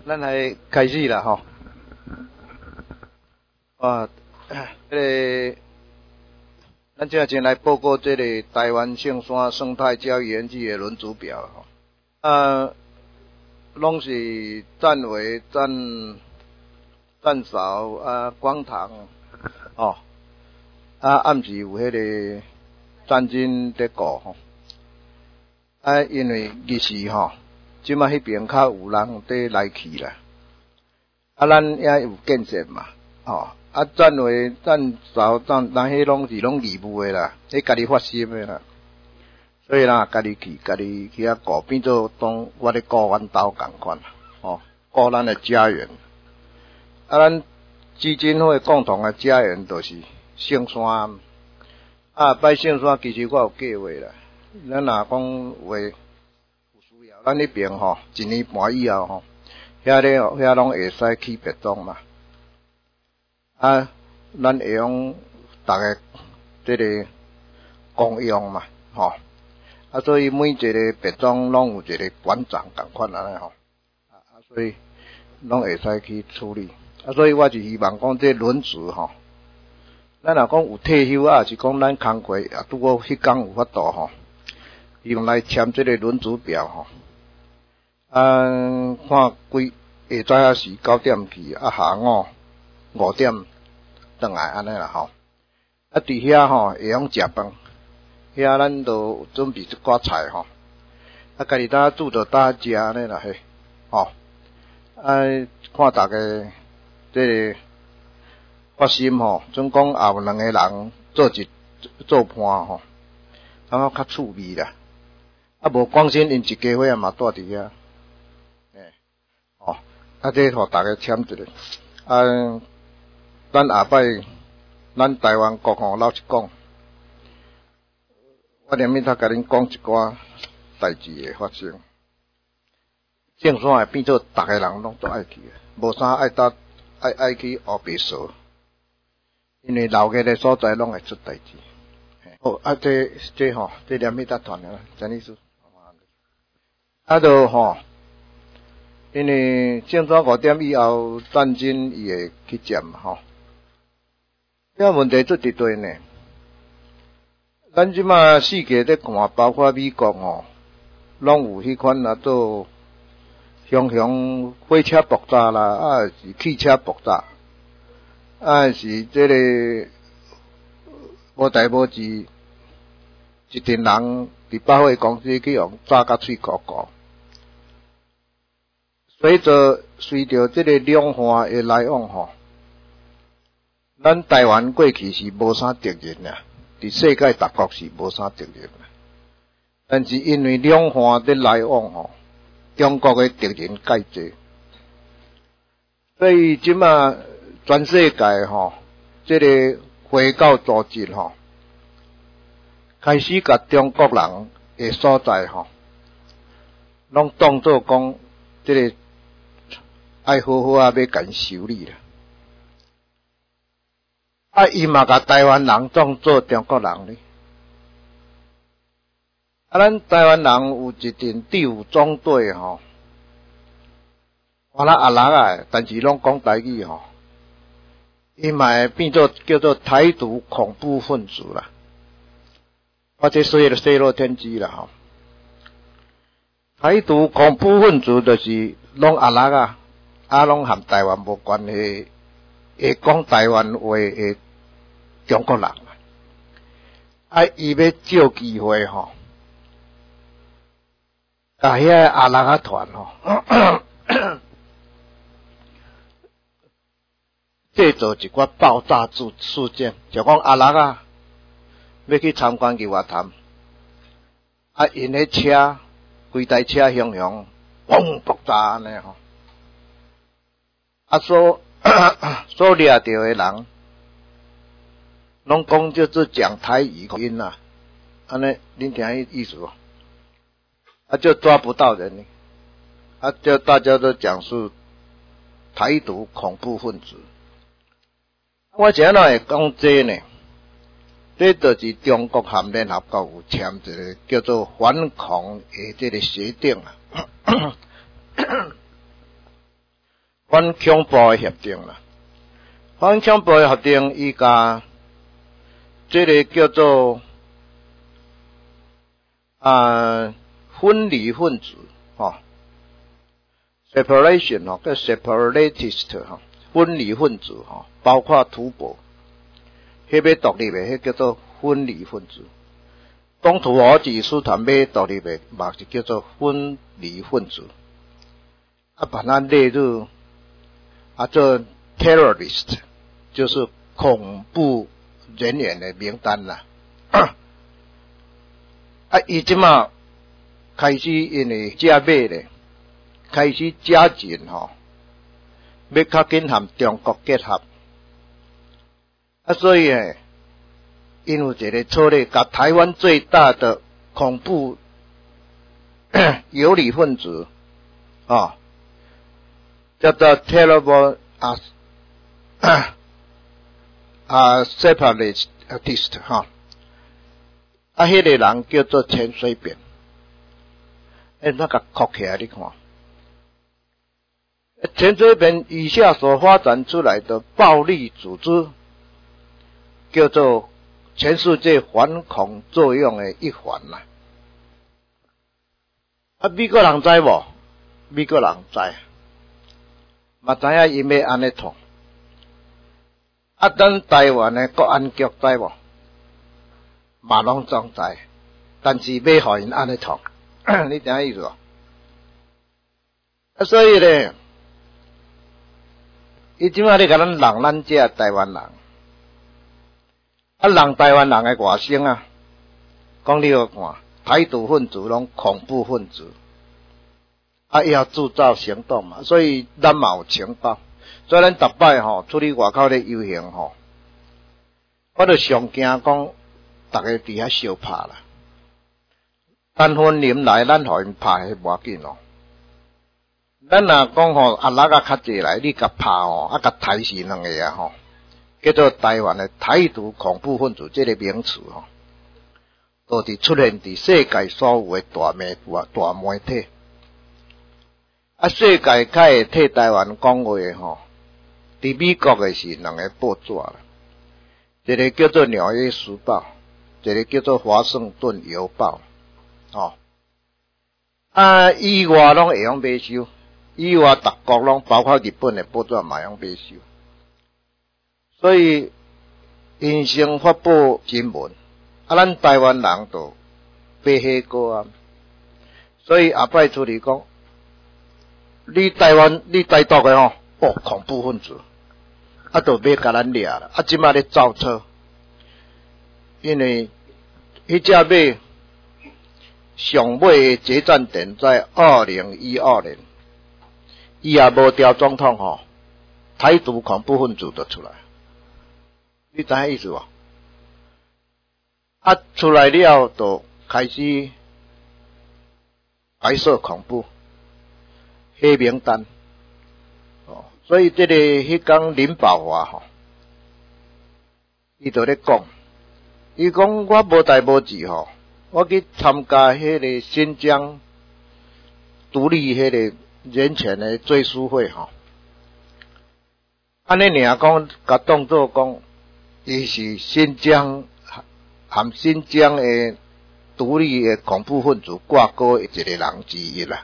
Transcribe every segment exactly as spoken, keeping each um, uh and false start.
咱来开始啦吼。啊，这个，咱正先来报告这个台湾象山生态教育园区的轮值表吼。啊，拢是占为占占少啊，广塘哦，啊，暗时有迄个战争在过吼。啊，因为日时吼。即马迄边较有人在来去啦，啊，咱也有建设嘛，吼、哦，啊，占为占少占，咱迄拢是拢义务的啦，迄家己发心的啦，所以啦，家己去，家己去遐顾，变做当我咧顾阮兜共款，吼，顾咱的家园。啊，咱基金会共同的家园就是象山，啊，摆象山其实我有计划啦，咱若讲话。咱迄边吼，一年半以后吼，遐咧遐拢会使起别庄嘛。啊，咱会用逐个即个公用嘛，吼。啊，所以每一个别庄拢有一个馆长共款安尼吼。啊啊，所以拢会使去处理。啊，所以我是希望讲这轮值吼，咱若讲有退休啊，是讲咱工课啊，拄好迄工有法度吼，用来签这个轮值表吼。啊，看规下早啊是九点去，啊下午五点转来安尼啦吼。啊，伫遐吼会用食饭，遐咱都准备一寡菜吼。啊，家己搭煮着搭食安尼啦嘿，吼。啊，看大家即个发心吼，总讲也有两个人做一做伴吼，感觉较趣味啦。啊，无光心因一家伙嘛住伫遐。哦，啊，这互大家签一个，啊，咱下摆咱台湾国吼老实讲，我连面头甲恁讲一寡代志会发生，象山会变做逐个人拢都爱去的，无啥爱搭爱爱去黑白扫，因为老个的所在拢会出代志。哦，啊，这这吼，这连面搭团的啦，陈律师，啊，就吼。因为象山五点以后，战争伊会去占嘛吼。遐问题出伫对呢？咱即马世界咧看，包括美国吼，拢有迄款啊做雄雄火车爆炸啦，啊是汽车爆炸，啊是即个无代无志，一群人伫百货公司去用炸甲喙鼓鼓。随着随着这个两岸的来往吼，咱台湾过去是无啥敌人啊，伫世界各国是无啥敌人啊。但是因为两岸的来往吼，中国的敌人介济，所以即马全世界吼，这个回教组织吼，开始甲中国人的所在吼，拢当作讲这个。爱好好啊，要甲因修理啦。啊，伊嘛甲台湾人当做中国人咧。啊，咱台湾人有一阵第五中队吼，我啦阿拉啊，但是拢讲台语吼，伊嘛会变做叫做台独恐怖分子啦。我这说的泄露天机啦吼。台独恐怖分子就是拢阿拉啊。啊，拢含台湾无关系，会讲台湾话的中国人啊，啊，伊要借机会吼，甲遐阿拉啊团吼，制造一寡爆炸事事件，就讲阿拉啊要去参观游乐潭，啊，因迄车规台车雄雄，嘣爆炸安尼吼。啊，所所掠到的人，拢讲叫做讲台语音呐，安尼恁听迄意思无？啊，就抓不到人呢，啊，就大家都讲是台独恐怖分子。我怎样会讲这呢？这就是中国和联合国有签一个叫做反恐的这个协定啊。 反恐怖的协定啦。反恐怖的协定，伊甲这个叫做啊分离分子吼 ，separation 吼，叫 separatist 吼，分离分子吼，包括土博，迄要独立的，迄叫做分离分子。东土俄治斯坦要独立的，嘛是叫做分离分子。啊，把它列入啊做 terrorist， 就是恐怖人员的名单啦。啊，伊即马开始因为加买咧，开始加紧吼，要较紧和中国结合。啊，所以诶，因有一个策略，甲台湾最大的恐怖游离分子啊。叫做 terrible 啊啊 separatist 哈，啊，迄个人叫做陈水扁，哎，那个扣起来你看，陈水扁以下所发展出来的暴力组织，叫做全世界反恐作用的一环啦。啊，美国人知无？美国人知。嘛知影伊要安尼创，啊，咱台湾的国安局知无？嘛拢总知，但是要互因安尼创，你知影意思无？啊，所以咧，伊即摆咧甲咱人咱这台湾人，啊，人台湾人的外省啊，讲你好看，台独分子拢恐怖分子。啊，要制造行动嘛，所以咱嘛有情报。所以咱逐摆吼出去外口咧游行吼，我就上惊讲，逐个伫遐相拍啦。单分林来，咱互因拍迄无要紧咯。咱若讲吼啊，拉啊较济来，你甲拍吼，啊甲抬死两个啊吼，叫做台湾的台独恐怖分子这个名词吼，都伫出现伫世界所有的大媒大媒体。啊，世界较会替台湾讲话吼，伫美国的是两个报纸啦，一个叫做《纽约时报》，一个叫做《华盛顿邮报》。哦，啊，以外拢会用买收，以外各国拢包括日本的报纸嘛用买收，所以因先发布新闻，啊，咱台湾人就买迄个啊，所以后摆出嚟讲。你台湾，你台独的吼，哦，恐怖分子，啊，就要甲咱掠啦，啊，即摆咧造车，因为迄只马上尾的决战点在二零一二年，伊也无调总统吼，台独恐怖分子就出来，你知影意思无？啊，出来了就开始白色恐怖。黑名单，哦，所以这个迄讲林保华吼，伊就咧讲，伊讲我无代无志吼，我去参加迄个新疆独立迄个人权的追思会吼，安尼尔讲，甲当作讲，伊是新疆含新疆的独立的恐怖分子挂钩的一个人之一啦。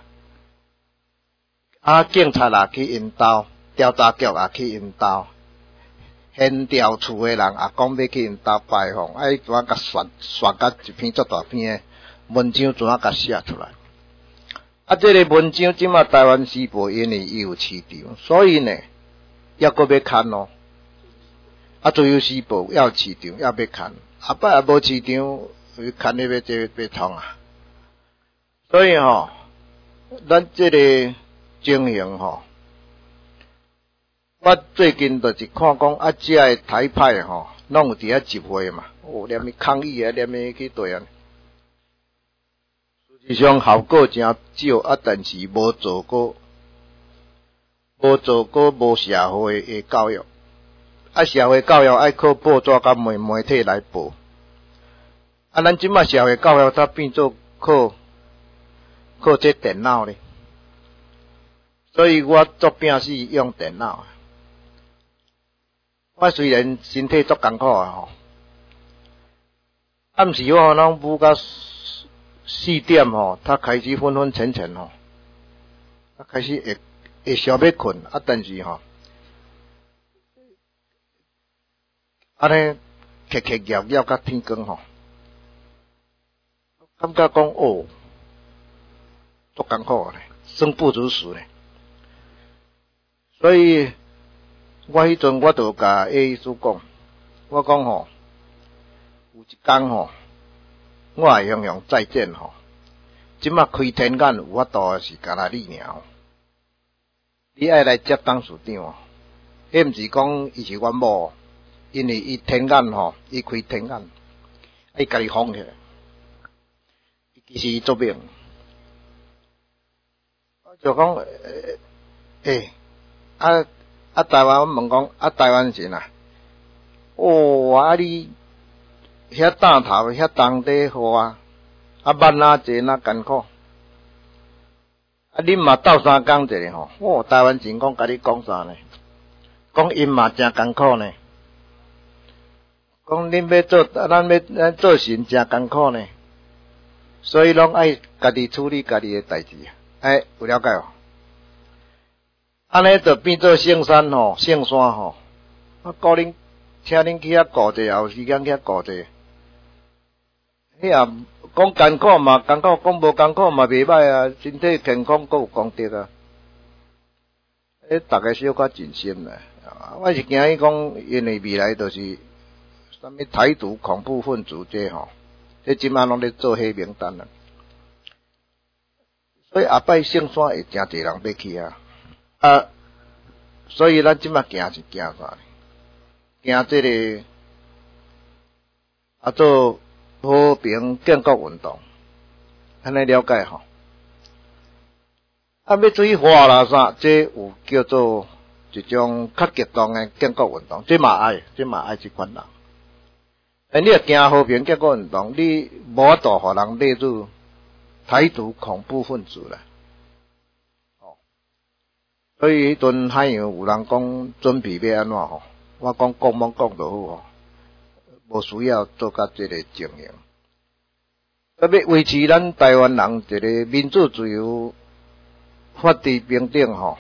啊，警察也去因兜，调查局也去因兜，现调厝诶人也讲要去因兜拜访，啊，伊怎啊甲选选甲一篇足大篇诶文章，怎啊甲写出来？啊，这个文章即马台湾时报因为伊有市场，所以呢，抑阁要看咯。啊，自由时报要市场，要要看，啊摆也无市场，看你要这要创啊。所以吼，咱这个。情形吼，我最近就是看讲啊，遮个台派吼，拢有伫遐集会嘛，有连咪抗议啊，连咪去对啊。实际上效果真少啊，但是无做过，无做过无社会的教育，啊，社会教育爱靠报纸甲媒媒体来报，啊，咱即马社会教育它变做靠靠这电脑咧。 所以我做饼是用电脑。我虽然身体足艰苦啊吼，暗时我拢舞到四点吼，他开始昏昏沉沉吼，他开始会会想要困啊，但是吼，安尼刻刻业业到天光吼，感觉讲哦，足艰苦咧，生不如死咧，所以我迄阵我就甲 A 医师讲，我讲吼，有一天吼，我会向向再见吼，即马开天眼有法度是干那你尔，你爱来接董事长，迄毋是讲伊是阮某，因为伊天眼吼，伊开天眼，伊家己放起来，其实伊做命。就讲诶，欸、啊啊台湾，我问讲啊台湾人啊，哦啊你遐担头遐重底雨啊，啊万哪济哪艰苦，啊恁嘛斗相共者吼，哦台湾人讲甲你讲啥呢？讲因嘛真艰苦呢，讲恁要做，咱要咱做神真艰苦呢，所以拢爱家己处理家己的代志。哎，有了解哦。安尼就变做圣山吼、圣山吼，我教恁，请恁去遐顾者，有时间去遐顾者。迄也讲艰苦嘛，艰苦讲无艰苦嘛袂歹啊，身体健康阁有功德啊。诶，逐个小可尽心啦。我是惊伊讲，因为未来就是啥物台独恐怖分子这吼，这即摆拢咧做黑名单啦。所以后摆圣山会真侪人要去啊，啊，所以咱即马行是行啥？行这个啊做和平建国运动，安尼了解吼。啊，要水化啦啥，这有叫做一种较极端的建国运动，这嘛爱，这嘛爱一群人。哎，你若行和平建国运动，你无法度互人列入台独恐怖分子啦，哦，所以迄阵海洋有人讲准备要安怎吼，我讲讲罔讲就好吼，无需要做甲这个情形。要要维持咱台湾人一个民主自由、法治平等吼，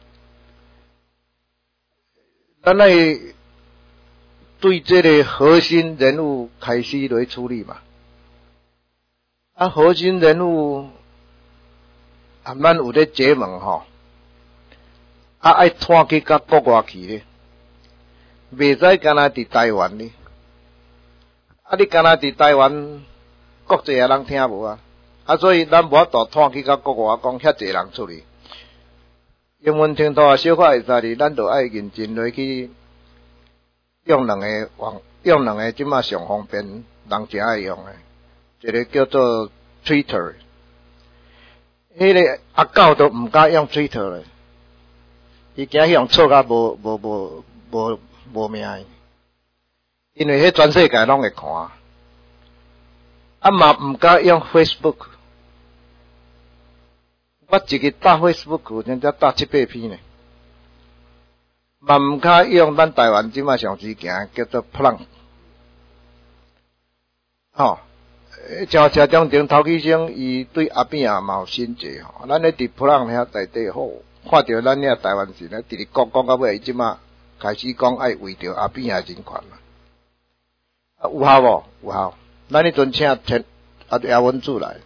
咱来对这个核心人物开始来处理嘛。啊，核心人物啊，咱有咧结盟吼，啊爱拖去甲国外去咧，袂使干那伫台湾咧。啊，你干那伫台湾，国际人听无啊？啊，所以咱无法度拖去甲国外讲遐济人出去。英文听头啊，小可会使哩，咱就爱认真落去用两个网，用两个即马上方便，人真爱用诶。一个叫做 Twitter， 迄个阿狗都毋敢用 Twitter 咧，伊惊用错甲无无无无无命，因为迄全世界拢会看。啊嘛毋敢用 Facebook， 我一日打 Facebook 真正打七八篇呢，嘛毋敢用咱台湾即马上时行叫做 Plum， 吼。像车中庭头起先，伊对阿扁也嘛有心结吼。咱咧伫普朗遐内底好，看到咱遐台湾人咧，直直讲讲到尾，伊即马开始讲爱为着阿扁诶人权啦。啊，有效无？有效。咱迄阵请陈啊叶文柱来，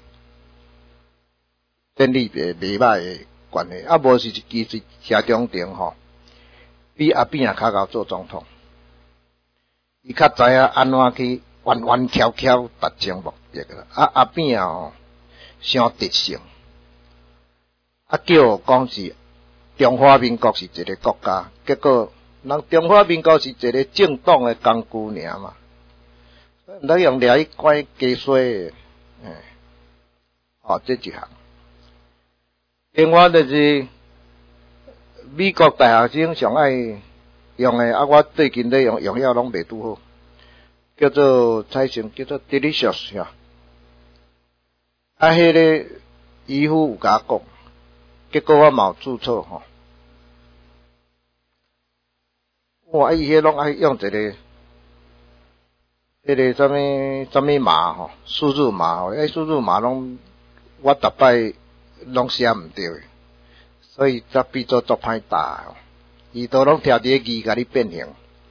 建立袂袂歹诶关系。啊，无是其实车中庭吼，比阿扁也较贤做总统，伊较知影安怎去。弯弯翘翘达成目的啦，啊阿扁啊吼，伤特性，啊叫讲是中华民国是一个国家，结果人中华民国是一个政党的工具尔嘛，毋通用掠去拐加衰诶，诶，哦，这一项。另外就是美国大学生上爱用诶，啊我最近咧用用了拢袂拄好。叫做彩成，叫做 delicious 呀。啊，迄个姨父有甲我讲， 结果我嘛有注册吼。哇，伊迄拢爱用一个，迄个什么什么码吼，输入码吼，迄输入码拢我逐摆拢写毋对，所以则变做足歹打吼。伊都拢听伫字甲你变形。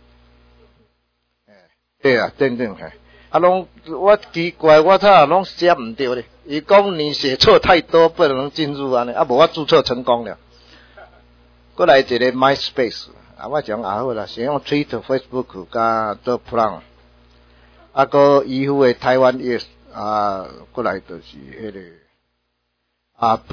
对啊，真正嘿，啊拢我奇怪，我操，拢写毋对咧。伊讲你写错太多，不能进入安尼，啊无我注册成功了。过来一个 MySpace， 啊我讲啊好啦，先用 Twitter、Facebook 加做 Plan， 啊个伊付的台湾 Yes 啊，过来就是迄、那个啊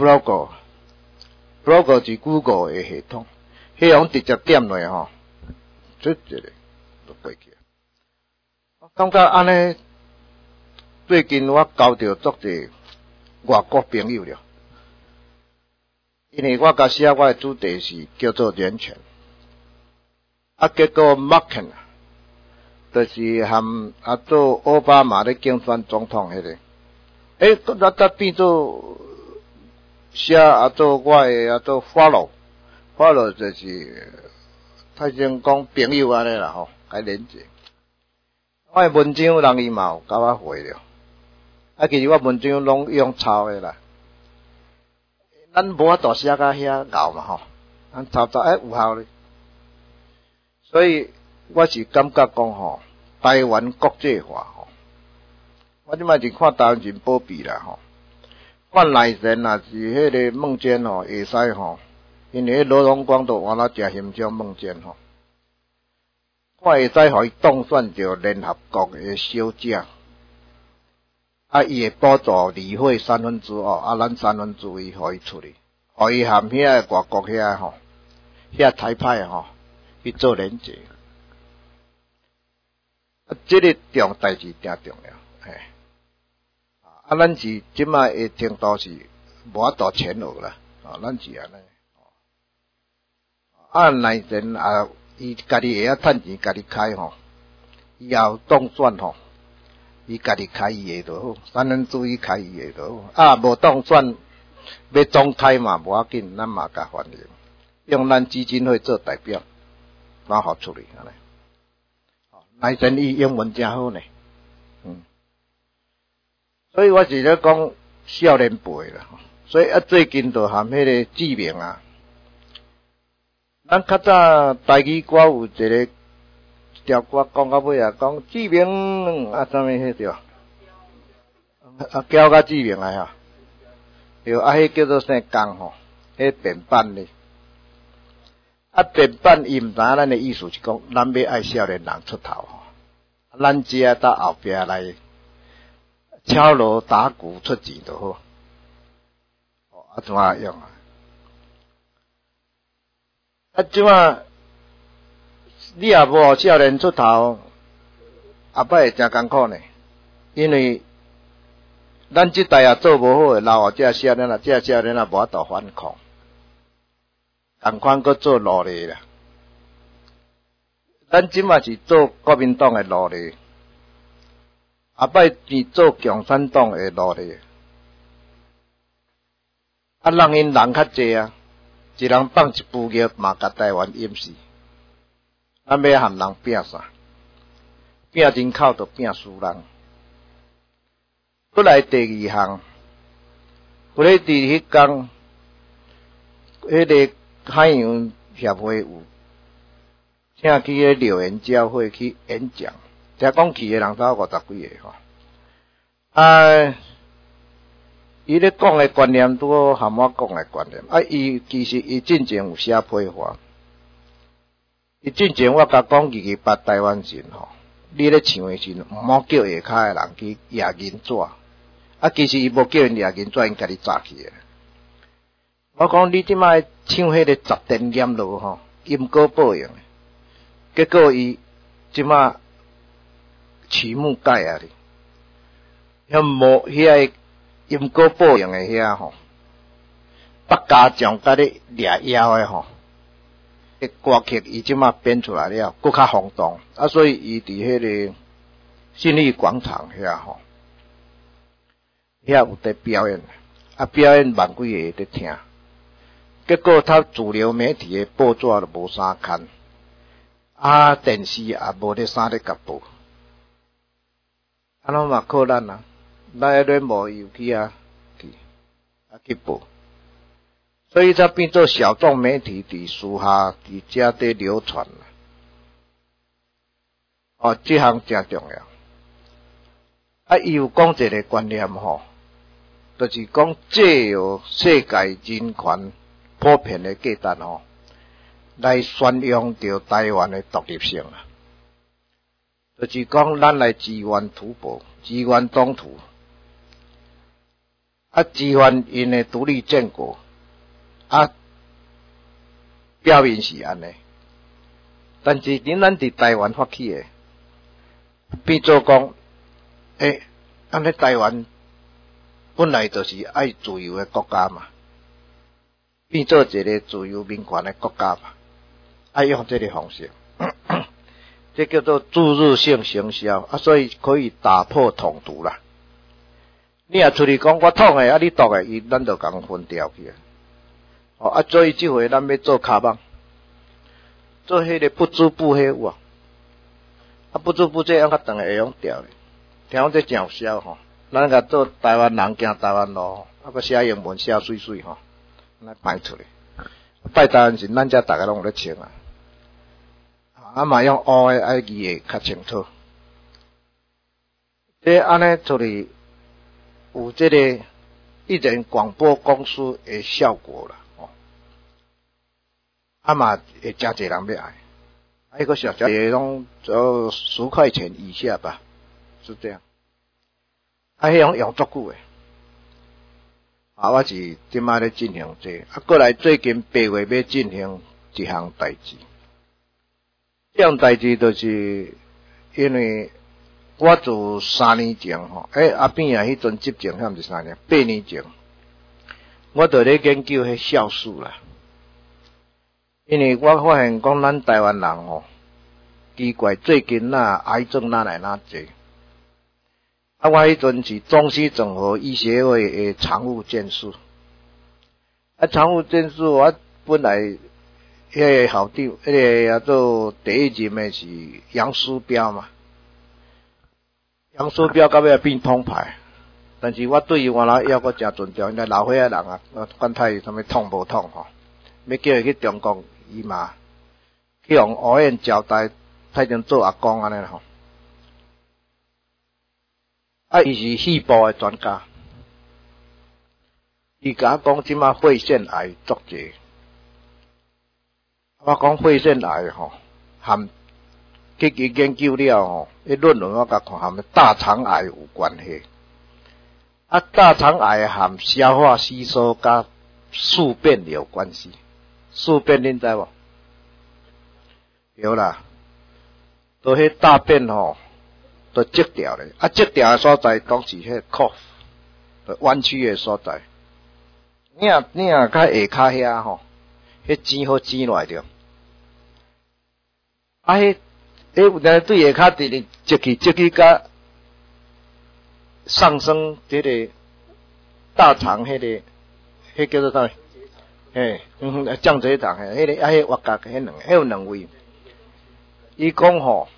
Blogger，Blogger 是 Google 的系统，迄种直接点落吼，出一个就过去。感觉安尼，最近我交到足侪外国朋友了，因为我甲写我的主题是叫做人权，啊结果 Markin 就是含啊做奥巴马咧竞选总统迄、那个，诶，佫则变做写啊做我的啊做 follow，follow 就是太像讲朋友安尼啦吼，甲连接。我的文章人伊嘛有甲我回了，啊，其实我文章拢用抄的啦，咱无法度写甲遐咬嘛吼，咱抄抄诶有效咧，所以我是感觉讲吼，台湾国际化吼，我即摆是看台湾真保庇啦吼，看内线也是迄个梦见吼会使吼，因为罗荣光都换了食形象梦见吼。我会使互伊当选着联合国的小姐，啊，伊会补助理会三分之二，啊，咱三分之一互伊处理，互伊含遐外国遐吼，遐台派吼去做连结，啊，这个重代志挺重要，嘿，啊，咱是即摆的程度是无法度前后啦，啊，咱是安尼，啊，内人啊。伊家己会晓趁钱，家己开吼，以后当选吼，伊家己开伊的就好，三分之一开伊的就好。啊，无当选要总开嘛，无要紧，咱嘛甲欢迎，用咱基金会做代表，蛮好处理安尼。内神伊英文真好呢，嗯，所以我是咧讲少年辈啦，所以啊最近就含迄个志明啊。咱较早台语歌有一个一条歌讲到尾啊，讲志明啊，啥物迄条啊，叫甲志明啊哈，对啊，迄叫做啥工吼？迄变版咧，啊变版伊毋知影咱的意思是讲，咱要爱少年人出头吼，咱只要到后壁来敲锣打鼓出钱就好，哦啊怎啊用啊？啊，即马你也无少年出头，后摆会真艰苦呢。因为咱即代也做无好诶，老后这少年啊，这少年啊无法度反抗，同款搁做奴隶啦。咱即马是做国民党诶奴隶，后摆是做共产党诶奴隶。啊，人因人较济啊。一人放一步药嘛，甲台湾淹死。咱要含人拼啥？拼人口就拼输人。过来第二项，过来伫迄工，迄个海洋协会有请去迄柳园教会去演讲，才讲去诶人才五十几个吼。啊。伊咧讲诶观念拄好含我讲诶观念，啊，伊其实伊进前有写批话，伊进前我甲讲二二八台湾人吼，你咧唱诶时毋好叫下骹诶人去抓银纸，啊，其实伊无叫因抓银纸，因家己炸去诶。我讲你即摆唱迄个十电严路吼，因果报应，结果伊即摆曲目改啊哩，遐无遐。因果报应诶遐吼，北家将甲你掠妖诶吼，迄歌曲伊即马编出来了，搁较轰动，啊，所以伊伫迄个信义广场遐吼，遐有伫表演，啊，表演万几个伫听， 结果他主流媒体的报纸都无啥看，啊电视也无咧啥咧甲报，安怎嘛靠咱啊？咱咧无有去啊去啊去报，所以才变做小众媒体伫私下伫遮底流传啦。哦，这项真重要。啊，伊有讲一个观念吼，就是讲借由世界人权普遍的价值吼，来宣扬着台湾的独立性啊。就是讲咱来支援土保，支援中土，啊，支援因的独立建国，啊，表面是安尼，但是恁咱伫台湾发起的，变做讲，诶，咱咧台湾本来就是爱自由的国家嘛，变做一个自由民权的国家嘛，爱用这个方式。这叫做注入性行销啊，所以可以打破统独啦。你也出去讲我统的，啊你独的，伊咱就共分掉去啊。哦啊，所以这回咱要做卡棒，做迄个不织布迄有啊，啊不织布这样较长会用掉的，听讲这真有效吼。咱甲做台湾人行台湾路，啊个写英文写水水吼，来摆出来。拜台湾时，咱遮大家拢有咧穿啊。啊嘛用乌的爱字会较清楚，这安尼处理有这个一人广播公司的效果啦，哦，啊嘛会真侪人要爱，啊一个小小也拢只要十块钱以下吧，是这样，啊迄种用足久的，啊我是即摆咧进行这，啊过来最近八月要进行一项代志。这样代志就是因为我自三年前吼，诶阿扁啊迄阵执政，遐毋是三年，八年前，我就咧研究迄酵素啦。因为我发现讲咱台湾人吼，奇怪最近呐癌症哪来哪济。啊，我迄阵是中西整合医协会的常务监事，啊常务监事我本来。迄个校长，迄个叫做第一任的是杨书标嘛，杨书标到尾变统派，但是我对于原来要我真尊重，因为老岁仔人啊，管他伊什么统无统吼，要叫伊去中国，伊嘛去用乌燕交代，他已经做阿公安尼吼，啊，伊是细胞的专家，伊甲我讲即马肺腺癌足济。我讲肺腺癌吼，含去去研究了吼，迄论文我甲看含大肠癌有关系。啊，大肠癌含消化吸收甲宿便有关系。宿便恁知无？有啦，都迄大便吼，都积掉咧。啊，积掉的所在当是迄 cough， 弯曲的所在。你若你若较下骹遐吼。迄钱好钱落来着，啊！迄迄有当对下骹伫咧积起积起甲上升，这个大肠迄、那个，迄叫做啥？嘿，嗯，降水肠，迄、那个啊，迄挖角迄两个，迄有两位。伊讲吼，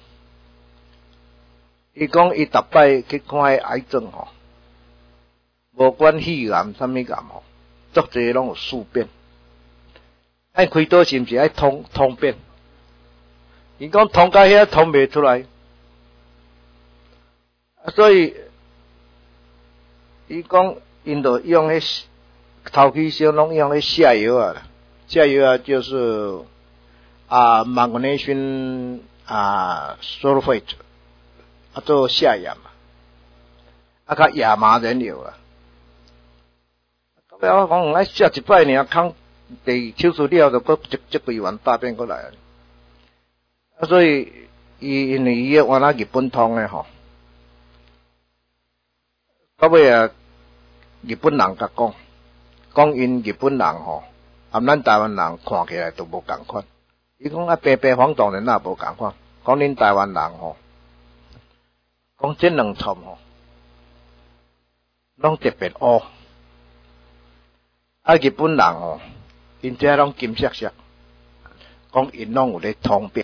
伊讲伊逐摆去看迄癌症吼，无管肺癌啥物癌吼，足侪拢有宿便。爱开刀是毋是爱通通便？伊讲通到遐通袂出来，啊，所以伊讲因着用迄头起先拢用迄下药啊，下药啊就是啊 magnesium 啊 sulfate 啊做下药嘛，啊甲亚麻仁油啊，到尾我讲爱食一摆尔空。第手术了就搁一一几万大便过来啊！啊，所以伊因为伊个原来日本通诶吼，到尾啊，日本人甲讲，讲因日本人吼，含咱台湾人看起来都无共款。伊讲啊，白白黄当然也无共款。讲恁台湾人吼，讲这两寸吼，拢特别乌。啊，日本人吼。 因遮拢金闪闪，讲因拢有咧通病。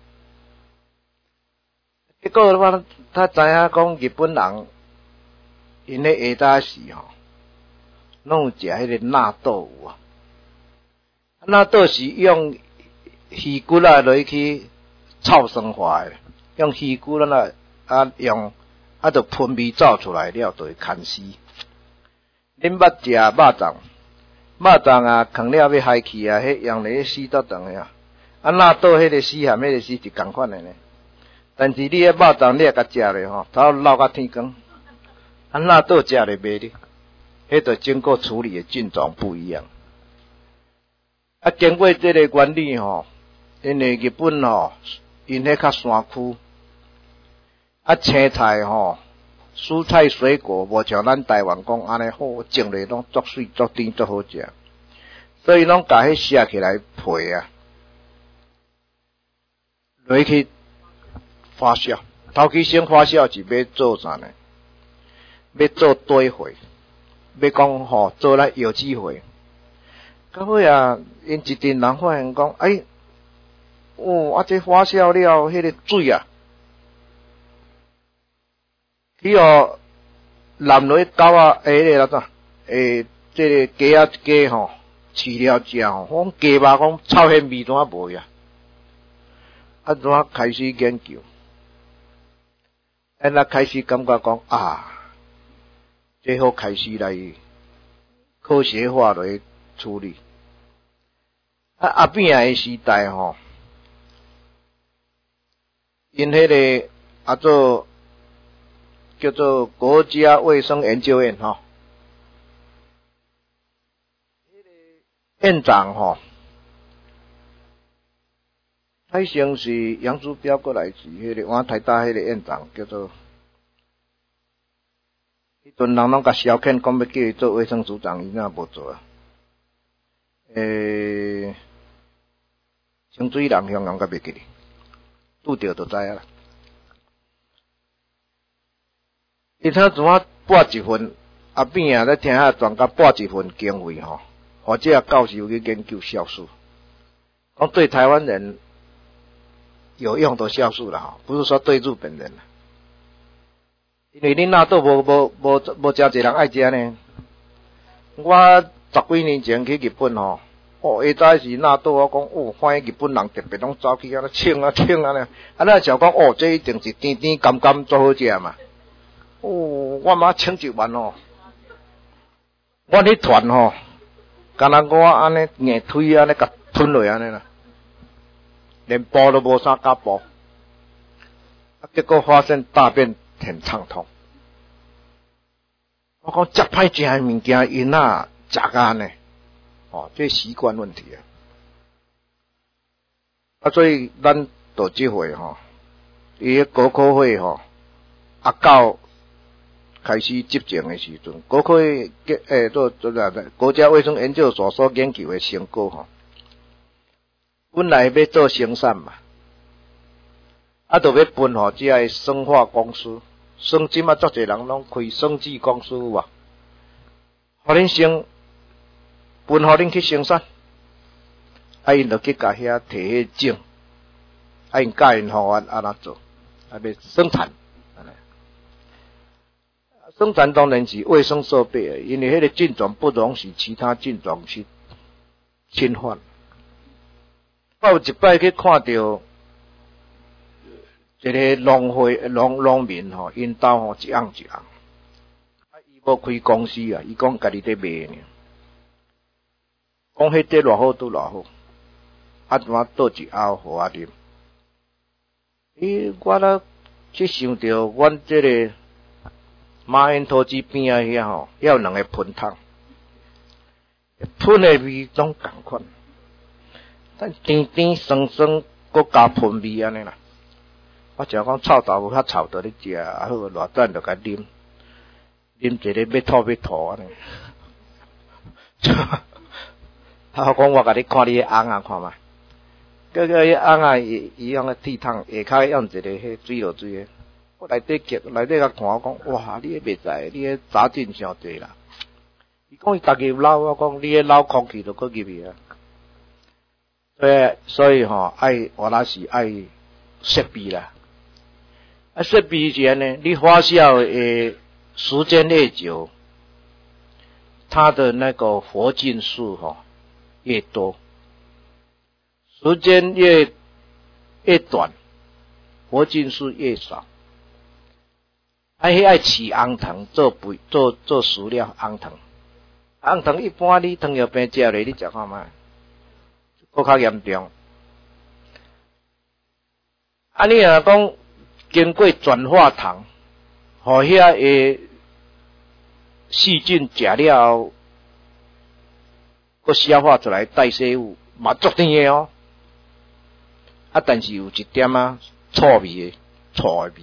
结果我他知影讲日本人，因咧下早时吼，拢有食迄个纳豆有啊。纳豆是用鱼骨啊落去炒生化的，用鱼骨啊啊用啊，就喷味走出来了，就会牵丝。恁捌食肉粽？肉粽啊，放了要害去啊，迄用咧死倒长的啊。啊，纳豆迄个丝含迄个丝是共款的呢。但是你迄肉粽你也甲食咧吼，头流到天光。啊，纳豆食咧袂哩，迄个经过处理的菌种不一样。啊，经过这个原理吼，因为日本吼，因迄较山区，啊青菜吼。蔬菜水果无像咱台湾讲安尼好，种咧拢足水足甜足好食，所以拢甲迄写起来皮啊，落去发酵。头期先发酵是要做啥呢？要做堆肥，要讲吼做咱有机肥。到尾啊，因一群人发现讲，哎，哦，啊这发酵了，迄个水啊。去哦，淋落去狗啊，诶，迄个啥？诶，这个鸡啊鸡吼，饲了食吼，讲鸡肉讲臭咸味怎啊无呀？啊，怎啊开始研究？安那开始感觉讲啊，最好开始来科学化来处理。啊，阿扁诶时代吼，因迄个啊做。叫做国家卫生研究院哈，院长哈，太像是杨祖标过来是迄个，我台大迄个院长叫做，迄阵人拢甲萧肯讲要叫伊做卫生组长，伊哪无做啊？诶，清水人香港甲袂记哩，拄着就知影啦。伊他怎啊拨一份阿扁啊，咧听下专家拨一份经费吼，或者教授去研究酵素，讲对台湾人有用的酵素啦，哈，不是说对日本人啦。因为恁纳豆无无无无真侪人爱食呢。我十几年前去日本吼，哦，下早时纳豆我讲哦，看日本人特别拢走去安尼称啊称啊呢，啊那想讲哦，这一定是甜甜甘甘最好食嘛。哦，我妈请一万哦，我咧团吼，敢若我安尼硬腿安尼甲吞落安尼啦，连包都无啥加包，啊，结果发现大便很畅通。我讲食歹食诶物件，因哪食安尼？哦，这习惯问题啊。啊，所以咱到即回吼，伊国科会吼，啊到。开始执政的时阵，国科会诶做做啥个？国家卫生研究所所研究的成果吼，本来要做生产嘛，啊，就要分互这个生化公司，生即嘛足侪人拢开生技公司有啊，互恁生，分互恁去生产，啊，因就去甲遐摕迄证，啊，因教因方案安怎做，啊，要生产。生产当然是卫生设备的，因为迄个菌种不容许其他菌种去侵犯。我有一摆去看到一个农会农农民吼，因兜吼一样一样，啊，伊无开公司啊，伊讲家己在卖呢，讲迄得偌好都偌好，啊，怎啊倒一瓯互我啉？咦，我咧去想到阮这个。马英投资边啊遐吼，还有两个喷汤，喷的味拢共款，但甜甜酸酸，搁加喷味安尼啦。我就讲臭豆腐较臭着咧食，啊好偌等就甲啉，啉一个要吐要吐安尼。他讲我甲你看你迄翁啊看嘛，个个迄翁啊伊伊用个铁桶下骹用一个迄水落水个。我内底夹，内底甲看我讲，哇！你迄袂使，你迄杂菌伤侪啦。伊讲伊家己有漏，我讲你迄漏空气都搁入去啊。 对，所以吼、哦、爱我那是爱设备啦。啊，设备是安尼，你发酵诶时间越久，它的那个活菌数吼、哦、越多，时间越越短，活菌数越少。啊，迄爱饲红糖做肥做做饲料，红糖，红糖一般你糖尿病食咧，你食看卖，搁较严重。啊，你若讲经过转化糖，互遐个细菌食了后，搁消化出来代谢物，嘛足甜的哦。啊，但是有一点啊，臭味的，臭的味。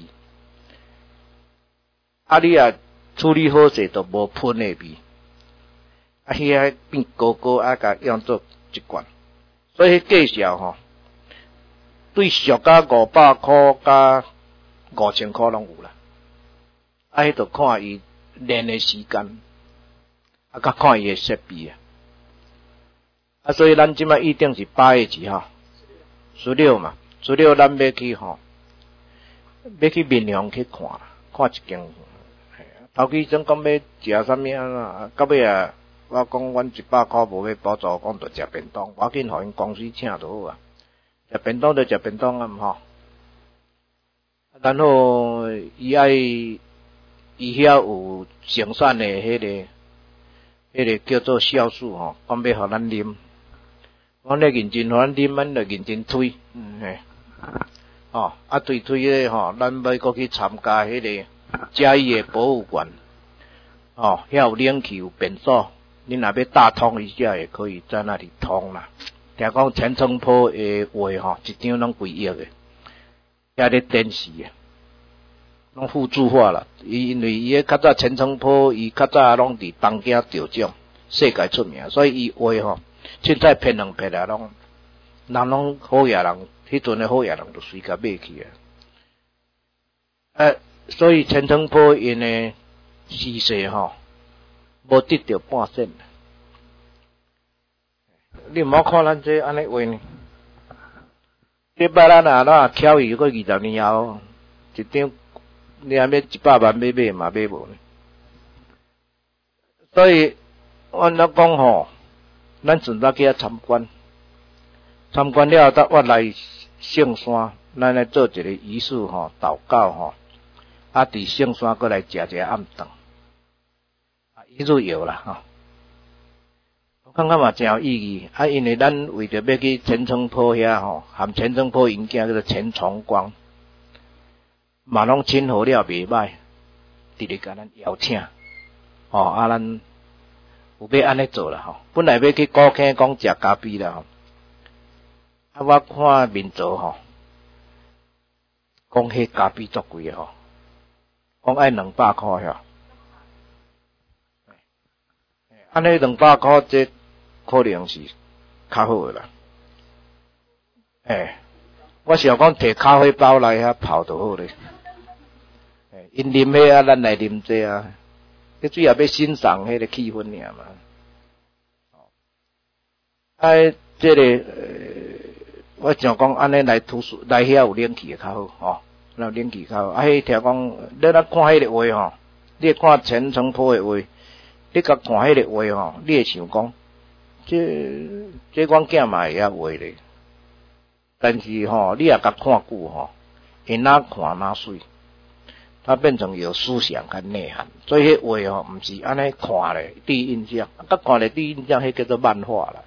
啊，你啊处理好势，就无喷的味。啊，遐变高高啊，甲用做一罐，所以价钱吼，对俗甲五百箍甲五千箍拢有啦。啊，迄就看伊练的时间，啊，甲看伊的设备啊。啊，所以咱即摆一定是八月几号？十六嘛，十六咱要去吼，要去民雄去看，看一间。头期总讲要食啥物啊？到尾啊，我讲阮一百箍无要补助，讲着食便当，我紧互因公司请就好啊。食便当就食便当啊，毋吼。然后伊爱伊遐有生产的迄、那个、迄、那个叫做酵素吼，讲要互咱啉。我咧认真互咱啉，咱就认真推，嗯嘿。哦，啊推推咧吼，咱要搁去参加迄、那个。嘉义的博物馆，哦，遐有冷气有便所，你若要大通一下，也可以在那里通啦。听讲陈澄波的画吼，一张拢几亿的，遐咧展示啊，拢复制化啦。因为伊个较早陈澄波，伊较早拢伫东京得奖，世界出名，所以伊画吼，凊彩骗两撇啊，拢人拢好野人，迄阵的好野人就随甲买去啊。呃所以陈澄波因的逝世吼，无得到半仙。你毋好看咱这安尼话呢。这摆咱啊，咱巧伊过二十年后，一张你还要一百万买买嘛买无呢？所以阮咧讲吼，咱阵早去遐参观，参观了后，咱我来圣山，咱来做一个仪式吼，祷告吼。啊，伫圣山过来食一个暗顿，啊，伊就有啦吼。我感觉嘛真有意义，啊，因为咱为着要去陈澄波遐吼，含陈澄波因囝叫做陈崇光，嘛拢亲和了袂歹，直直甲咱邀请，吼、哦、啊，咱有要安尼做啦吼。本来要去高坑讲食咖啡啦吼，啊，我看面做吼，讲迄咖啡足贵诶吼。讲爱两百块遐，安尼两百块，这可能是较好诶啦。诶，我想讲摕咖啡包来遐泡就好咧。诶，因啉迄啊，咱来啉这啊，迄主要要欣赏迄个气氛尔嘛。啊，这个、呃、我想讲安尼来图书来遐有冷气较好吼。那冷气较好，啊！迄听讲，你若看迄个画吼，你看陈澄波的画，你甲看迄个画吼，你会想讲，这这阮囝嘛会晓画咧。但是吼，你也甲看久吼，会哪看哪水，它变成有思想跟内涵。所以迄画吼，毋是安尼看咧第一印象，甲看咧第一印象，迄叫做漫画啦。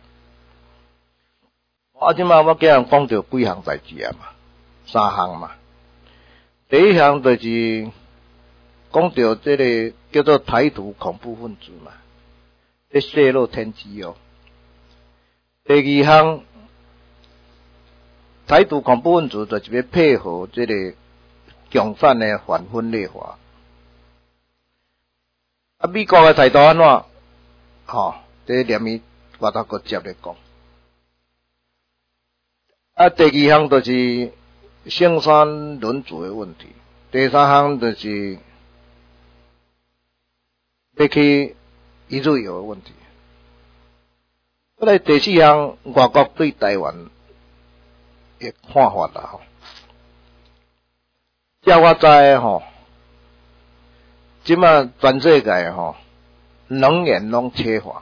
我即摆我叫人讲着几项代志啊嘛，三项嘛。第一项就是讲到这个叫做台独恐怖分子嘛，这泄露天机哦。第二项，台独恐怖分子就是要配合这个共产的反分裂法。啊，美国的态度安怎？吼、哦，这连伊我头个接咧讲。啊，第二项就是。圣山轮主的问题，第三项就是要去伊旅游的问题。后来第四项，外国对台湾的看法啦吼。照我知诶吼，即马全世界吼能源拢缺乏，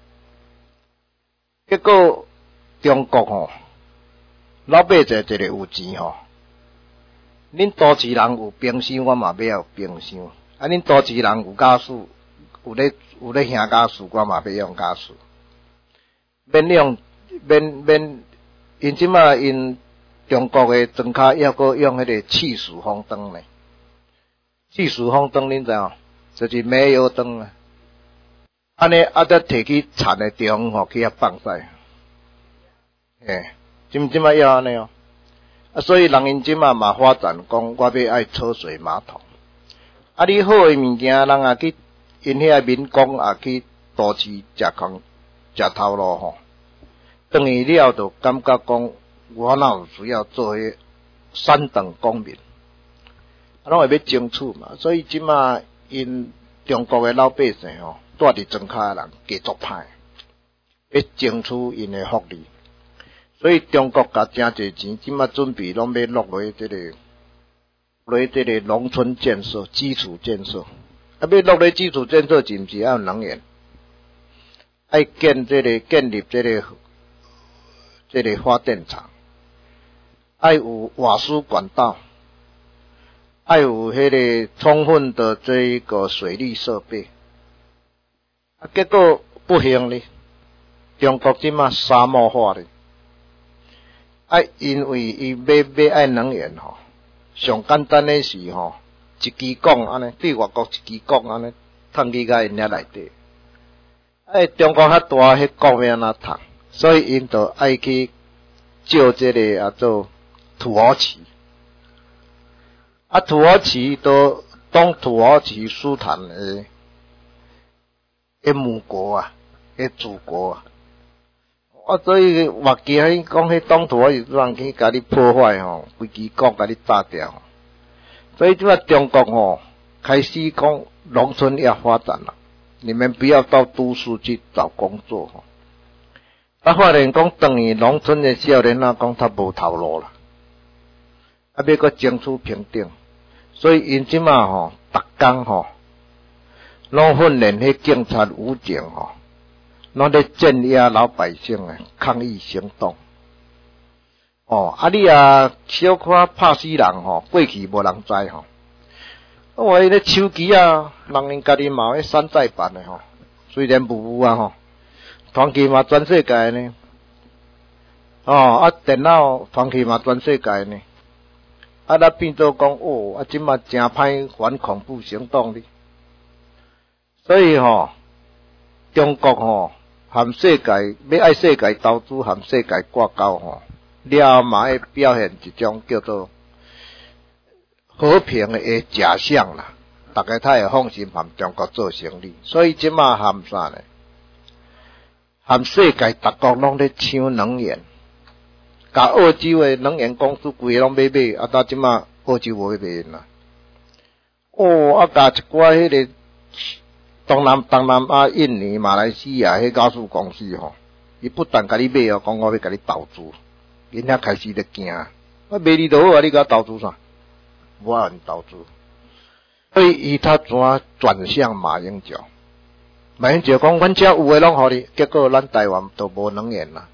结果中国吼老百姓一个有钱吼，恁都市人有冰箱，我嘛要有冰箱；啊，恁都市人有家私，有咧有咧行家私，我嘛要用家私。免用免免，因即马因中国诶装卡要搁用迄个气死风灯咧，气死风灯恁知影？就是煤油灯啊。安尼啊，则摕去田诶地方吼去遐放晒，嘿，即即马要安尼哦。啊，所以人因即马嘛发展讲，我要爱抽水马桶。啊，你好诶物件，人也去因遐民工也去都市食空食头路吼。等于了就感觉讲，我哪有需要做迄三等公民？啊，拢会要争取嘛。所以即马因中国诶老百姓吼，住伫庄卡诶人加足歹，要争取因诶福利。所以中国甲真侪钱，即马准备拢要落落即个，落即个农村建设、基础建设。啊，要落咧基础建设，是毋是要有能源？爱建即个建立即个即个发电厂，爱有瓦斯管道，爱有迄个充分的这个水利设备。啊，结果不行咧，中国即马沙漠化咧。啊，因为伊要要爱能源吼，上简单诶是吼，一支管安尼，对外国一支管安尼，趁去甲因遐内底。哎，中国较大，迄管要安怎趁？所以因就爱去借即个啊做土耳其。啊，土耳其都当土耳其斯坦诶诶母国啊，诶祖国啊。啊，所以目镜迄讲迄当土耳其人去甲你破坏吼，规支国甲你炸掉。所以即摆中国吼开始讲农村要发展了，你们不要到都市去找工作吼。啊，发现讲等于农村的少年啊，讲他无头路啦，啊，要搁争取平等，所以因即马吼，逐工吼，拢训练迄警察、武警吼。拢咧镇压老百姓诶抗议行动。哦，啊你啊小可拍死人吼，过去无人知吼。我迄个手机啊，人因家己嘛有山寨版诶吼，虽然无啊吼，传去嘛全世界呢。哦，啊电脑传去嘛全世界呢。啊，咱变做讲哦，啊即马真歹反恐怖行动哩。所以吼，中国吼。含世界要爱世界投资，含世界挂钩吼，了后嘛会表现一种叫做和平的假象啦。大家太会放心含中国做生意，所以即马含啥呢？含世界各国拢咧抢能源，甲澳洲的能源公司规个拢买买，啊到即马澳洲无要卖啦。哦，啊甲一寡迄个。东南、东南亚、印尼、马来西亚迄高速公司吼，伊不但甲你买哦，讲我要甲你投资，因遐开始咧惊，我卖你就好啊，你甲我投资啥？无啊，你投资，所以伊他怎转向马英九？马英九讲，阮遮有诶拢互你，结果咱台湾都无能源啦。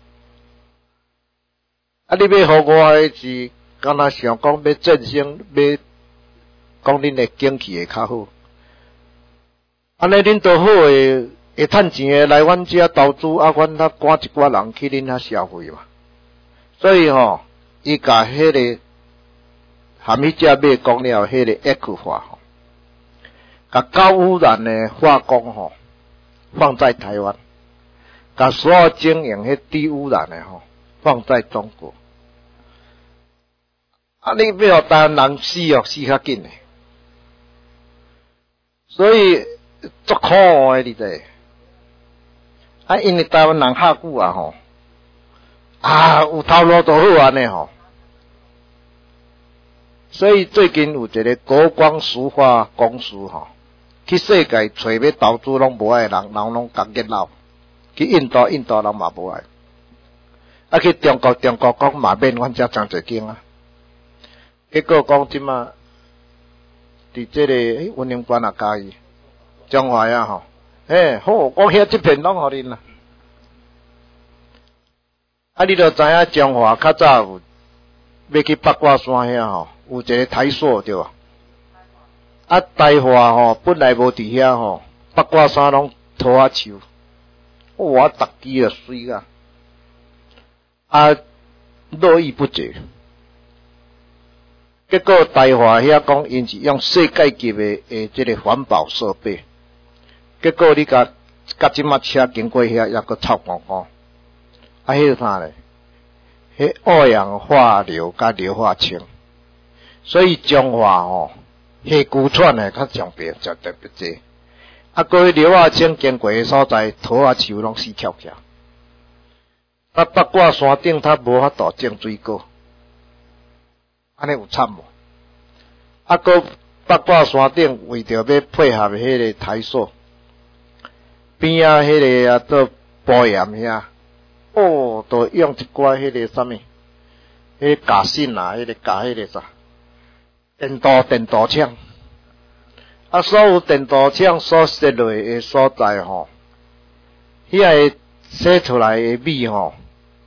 啊，你要互我诶是，敢若想讲要振兴，要讲恁诶景气会较好。安尼恁都好诶，会趁钱诶来阮遮投资，啊，阮较赶一寡人去恁遐消费嘛。所以吼，伊甲迄个含迄只买讲了，迄个 X 化吼，甲高污染诶化工吼放在台湾，甲所有经营迄低污染诶吼放在中国。啊，你要互台湾人死哦，死较紧诶。所以。足苦诶，你知？啊，因为台湾人遐久啊吼，啊有头路就好安尼吼。所以最近有一个国光石化公司吼，去世界找要投资拢无爱人，人拢讲热闹。去印度，印度人嘛无爱。 啊去中国，中国讲嘛免阮遮真侪间啊。结果讲即马，伫即个诶文明班也加伊，中华呀吼，诶好，我遐即片拢互恁啦。啊，你著知影中华较早有要去八卦山遐吼，有一个台塑对吧？啊，台化吼本来无伫遐吼，八卦山拢拖啊树，哇，逐支就水啊，啊，络绎不绝。结果台化遐讲，因是用世界级的诶即个环保设备，结果你甲甲即马车经过遐，抑阁臭光光，啊，迄个啥咧？迄二氧化硫甲硫化氢，所以中华吼。迄古串诶，较上边就特别济。啊，过去硫化氢经过诶所在，土啊树拢死翘翘。啊，八卦山顶它无法度种水果，安尼有惨无？啊，搁八卦山顶为着要配合迄个台塑，边仔迄个啊做保盐遐，哦，都用一寡迄个啥物，迄个假信啊，迄个假迄个啥。电镀电镀厂，啊，所有电镀厂所设落诶所在吼，遐个洗出来诶米吼，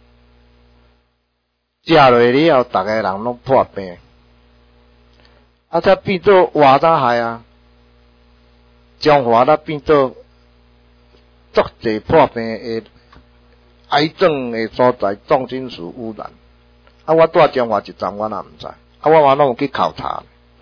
食落了后，逐个人拢破病，啊，才变做活灾害啊，中华才变做足侪破病诶癌症诶所在，重金属污染。啊，我住中华一站，我也毋知。啊，我嘛拢有去考察，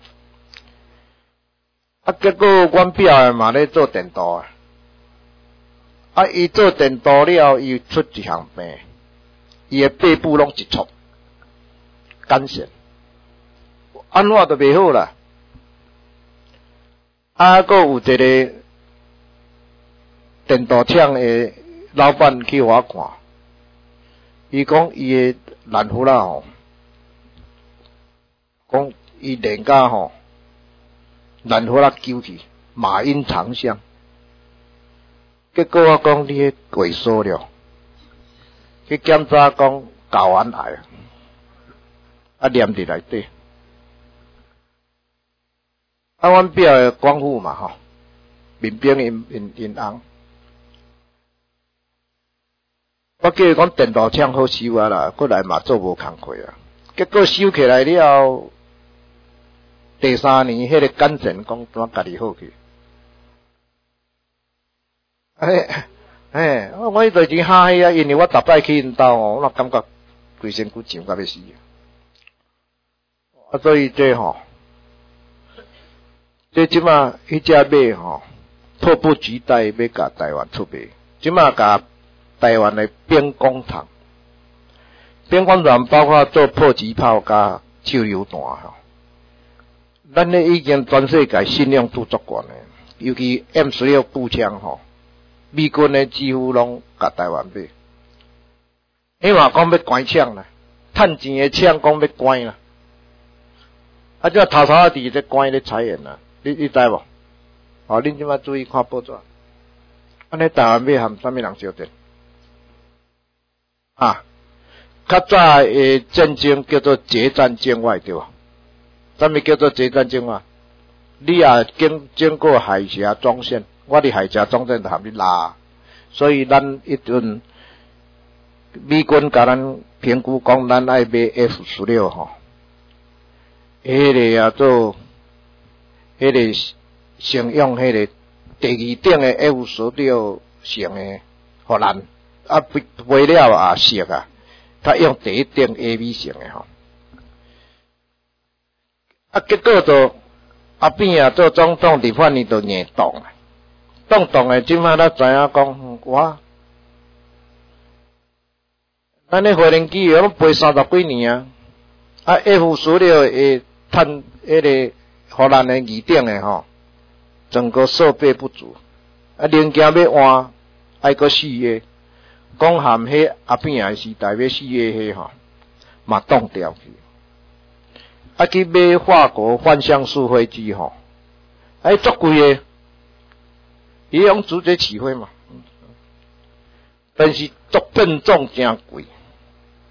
啊，结果阮表诶嘛咧做电镀啊，啊，伊做电镀了，伊出一项病，伊诶背部拢一撮干癣，安怎都袂好啦。啊，阁有一个电镀厂诶老板去我看，伊讲伊诶兰花啦吼。讲伊练甲吼，兰花仔揪去，马音长相。结果我讲你迄萎缩了，去检查讲睾丸癌，啊黏伫内底。啊，阮表诶光复嘛吼，面冰因因因红。我叫伊讲电镀厂好收啊啦，过来嘛做无工课啊。结果收起来了后。第三年，迄个感情讲怎家己好去？哎哎，我迄阵钱哈起啊，因为我逐摆去因兜哦，我感觉规身躯痒甲要死。啊，所以这吼，这即马迄只马吼，迫不及待要甲台湾出卖。即马甲台湾的兵工厂，兵工厂包括做迫击炮甲手榴弹吼。咱咧已经全世界信用度足悬诶，尤其 M 十六步枪吼，美军诶几乎拢甲台湾买。迄嘛讲要关枪啦，趁钱诶枪讲要关啦，啊，即头头啊伫咧关咧裁员啦，你你知无？哦，恁即马注意看报纸，安尼台湾要含啥物人相争？啊，较早诶战争叫做决战境外，对吧？啥物叫做决战境外？你也经经过海峡中线，我伫海峡中线就含你拉，所以咱一阵美军甲咱评估讲，咱爱买 F 十六吼，迄个也做，迄个先用迄个第二顶的 F 十六型的，互咱啊买了也熟啊，他用第一顶 A V 型的吼。啊，结果就阿扁啊做总统，伫反年就硬动啊，动动诶，即摆咱知影讲，我，咱咧回零机拢飞三十几年啊，啊 F 十六会趁迄个荷兰诶二顶诶吼，整个设备不足，啊零件要换，爱搁四个，讲含迄阿扁诶时代要四个迄吼，嘛冻掉去。啊，去买法国幻象式飞机吼，哎，足贵诶，伊用直接起飞嘛，但是足笨重真贵，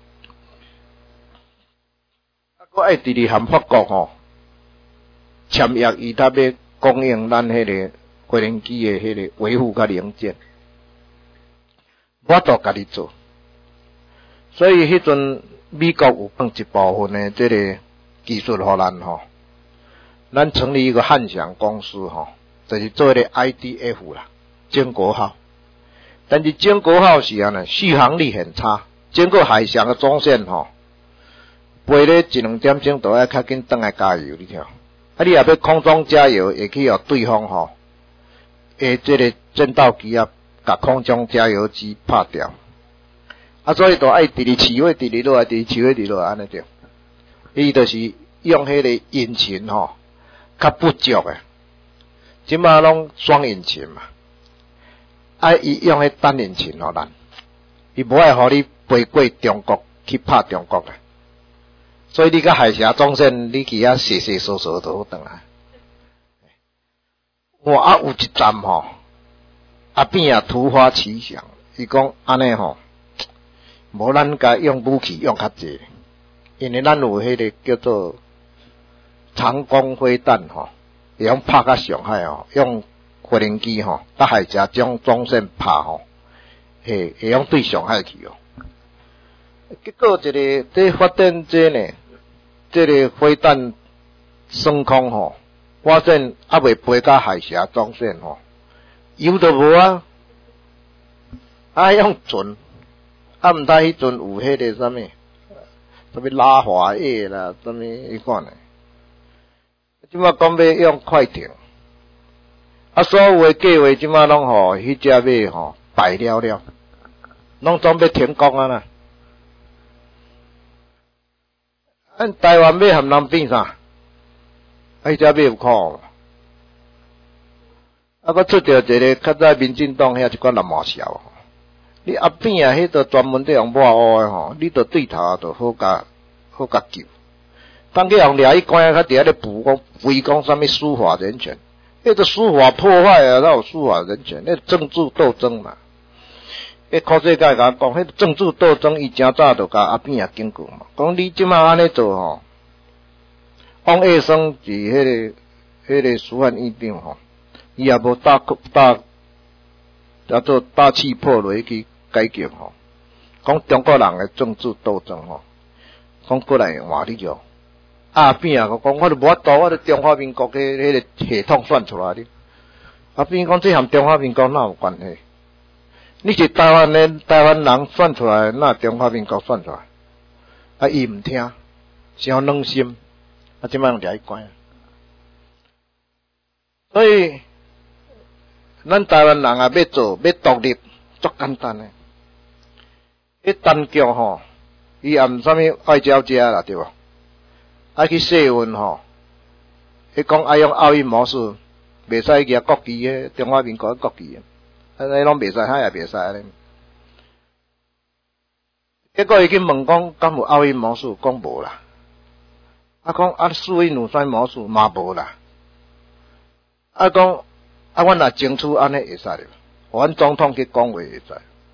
我爱直直含法国吼签约，伊才要供应咱迄个无人机的迄个维护甲零件，我都家己做。所以迄阵美国有放一部分的这个技术互咱吼，咱成立一个汉翔公司吼，就是做咧 I D F 啦，经国号。但是经国号是安尼，续航力很差，经过海峡的中线吼。飞咧一两点钟，就要较紧转来加油，你听。啊，你若要空中加油，会去互对方吼，诶，这个战斗机啊，甲空中加油机拍掉。啊，所以就爱直直起飞，直直落来，直直起飞，直直落来安尼着。伊就是用迄个引擎吼，较不足诶。即马拢双引擎嘛，啊，伊用迄单引擎互咱，伊无爱互你飞过中国去拍中国诶。所以你甲海峡中线，你去遐踅踅踅踅就好转来。我啊有一站吼，啊边啊突发奇想，伊讲安尼吼，无咱甲用武器用较济，因为咱有迄个叫做长弓飞弹吼，会用拍甲上海吼，用无人机吼，甲海峡中中线拍吼，会会用对上海去哦。结果一个在发展这呢。这个飞弹升空吼，发现还未飞到海峡中线吼，油都无啊，啊用船，啊毋知迄阵有迄个啥物，啥物拉滑液啦，啥物迄款诶，即马讲要用快艇，啊所有诶计划即马拢吼，迄只马吼败了了，拢总要停工啊啦。咱台湾马含人变啥？迄只马有苦，啊，佮出着一个较早民进党遐一寡蓝毛小，你后边啊，迄个专门在用抹乌诶吼，你着对头着好甲好甲救。当去用掠去关啊，较伫遐咧补讲围讲啥物司法人权，迄个司法破坏啊，哪有司法人权？迄政治斗争嘛。迄考世界甲讲，迄政治斗争，伊真早就甲阿扁也警告嘛，讲你即马安尼做吼，王卫生是迄个迄个司法院长吼，伊也无大大叫做大气破落去解决吼，讲中国人诶政治斗争吼，讲过来换你着，阿扁也讲，我著无法度，我著中华民国诶迄个系统算出来的，阿扁讲这含中华民国哪有关系？你是台湾人，台湾人算出来，那中华民国算出来，啊，伊毋听，伤冷心，啊，即摆用掠去关。所以，咱台湾人也要做，要独立，足简单诶。迄单脚吼，伊也毋啥物爱鸟食啦，对无？爱去试运吼，迄讲爱用奥运模式，袂使举国旗诶，中华民国诶国旗诶。安尼拢袂使，遐也袂使安尼。结果伊去问讲，敢有奥运魔术？讲无啦。啊讲啊，四运有啥魔术？嘛无啦。啊讲啊，阮若争取安尼会使哩，阮总统去讲话会使。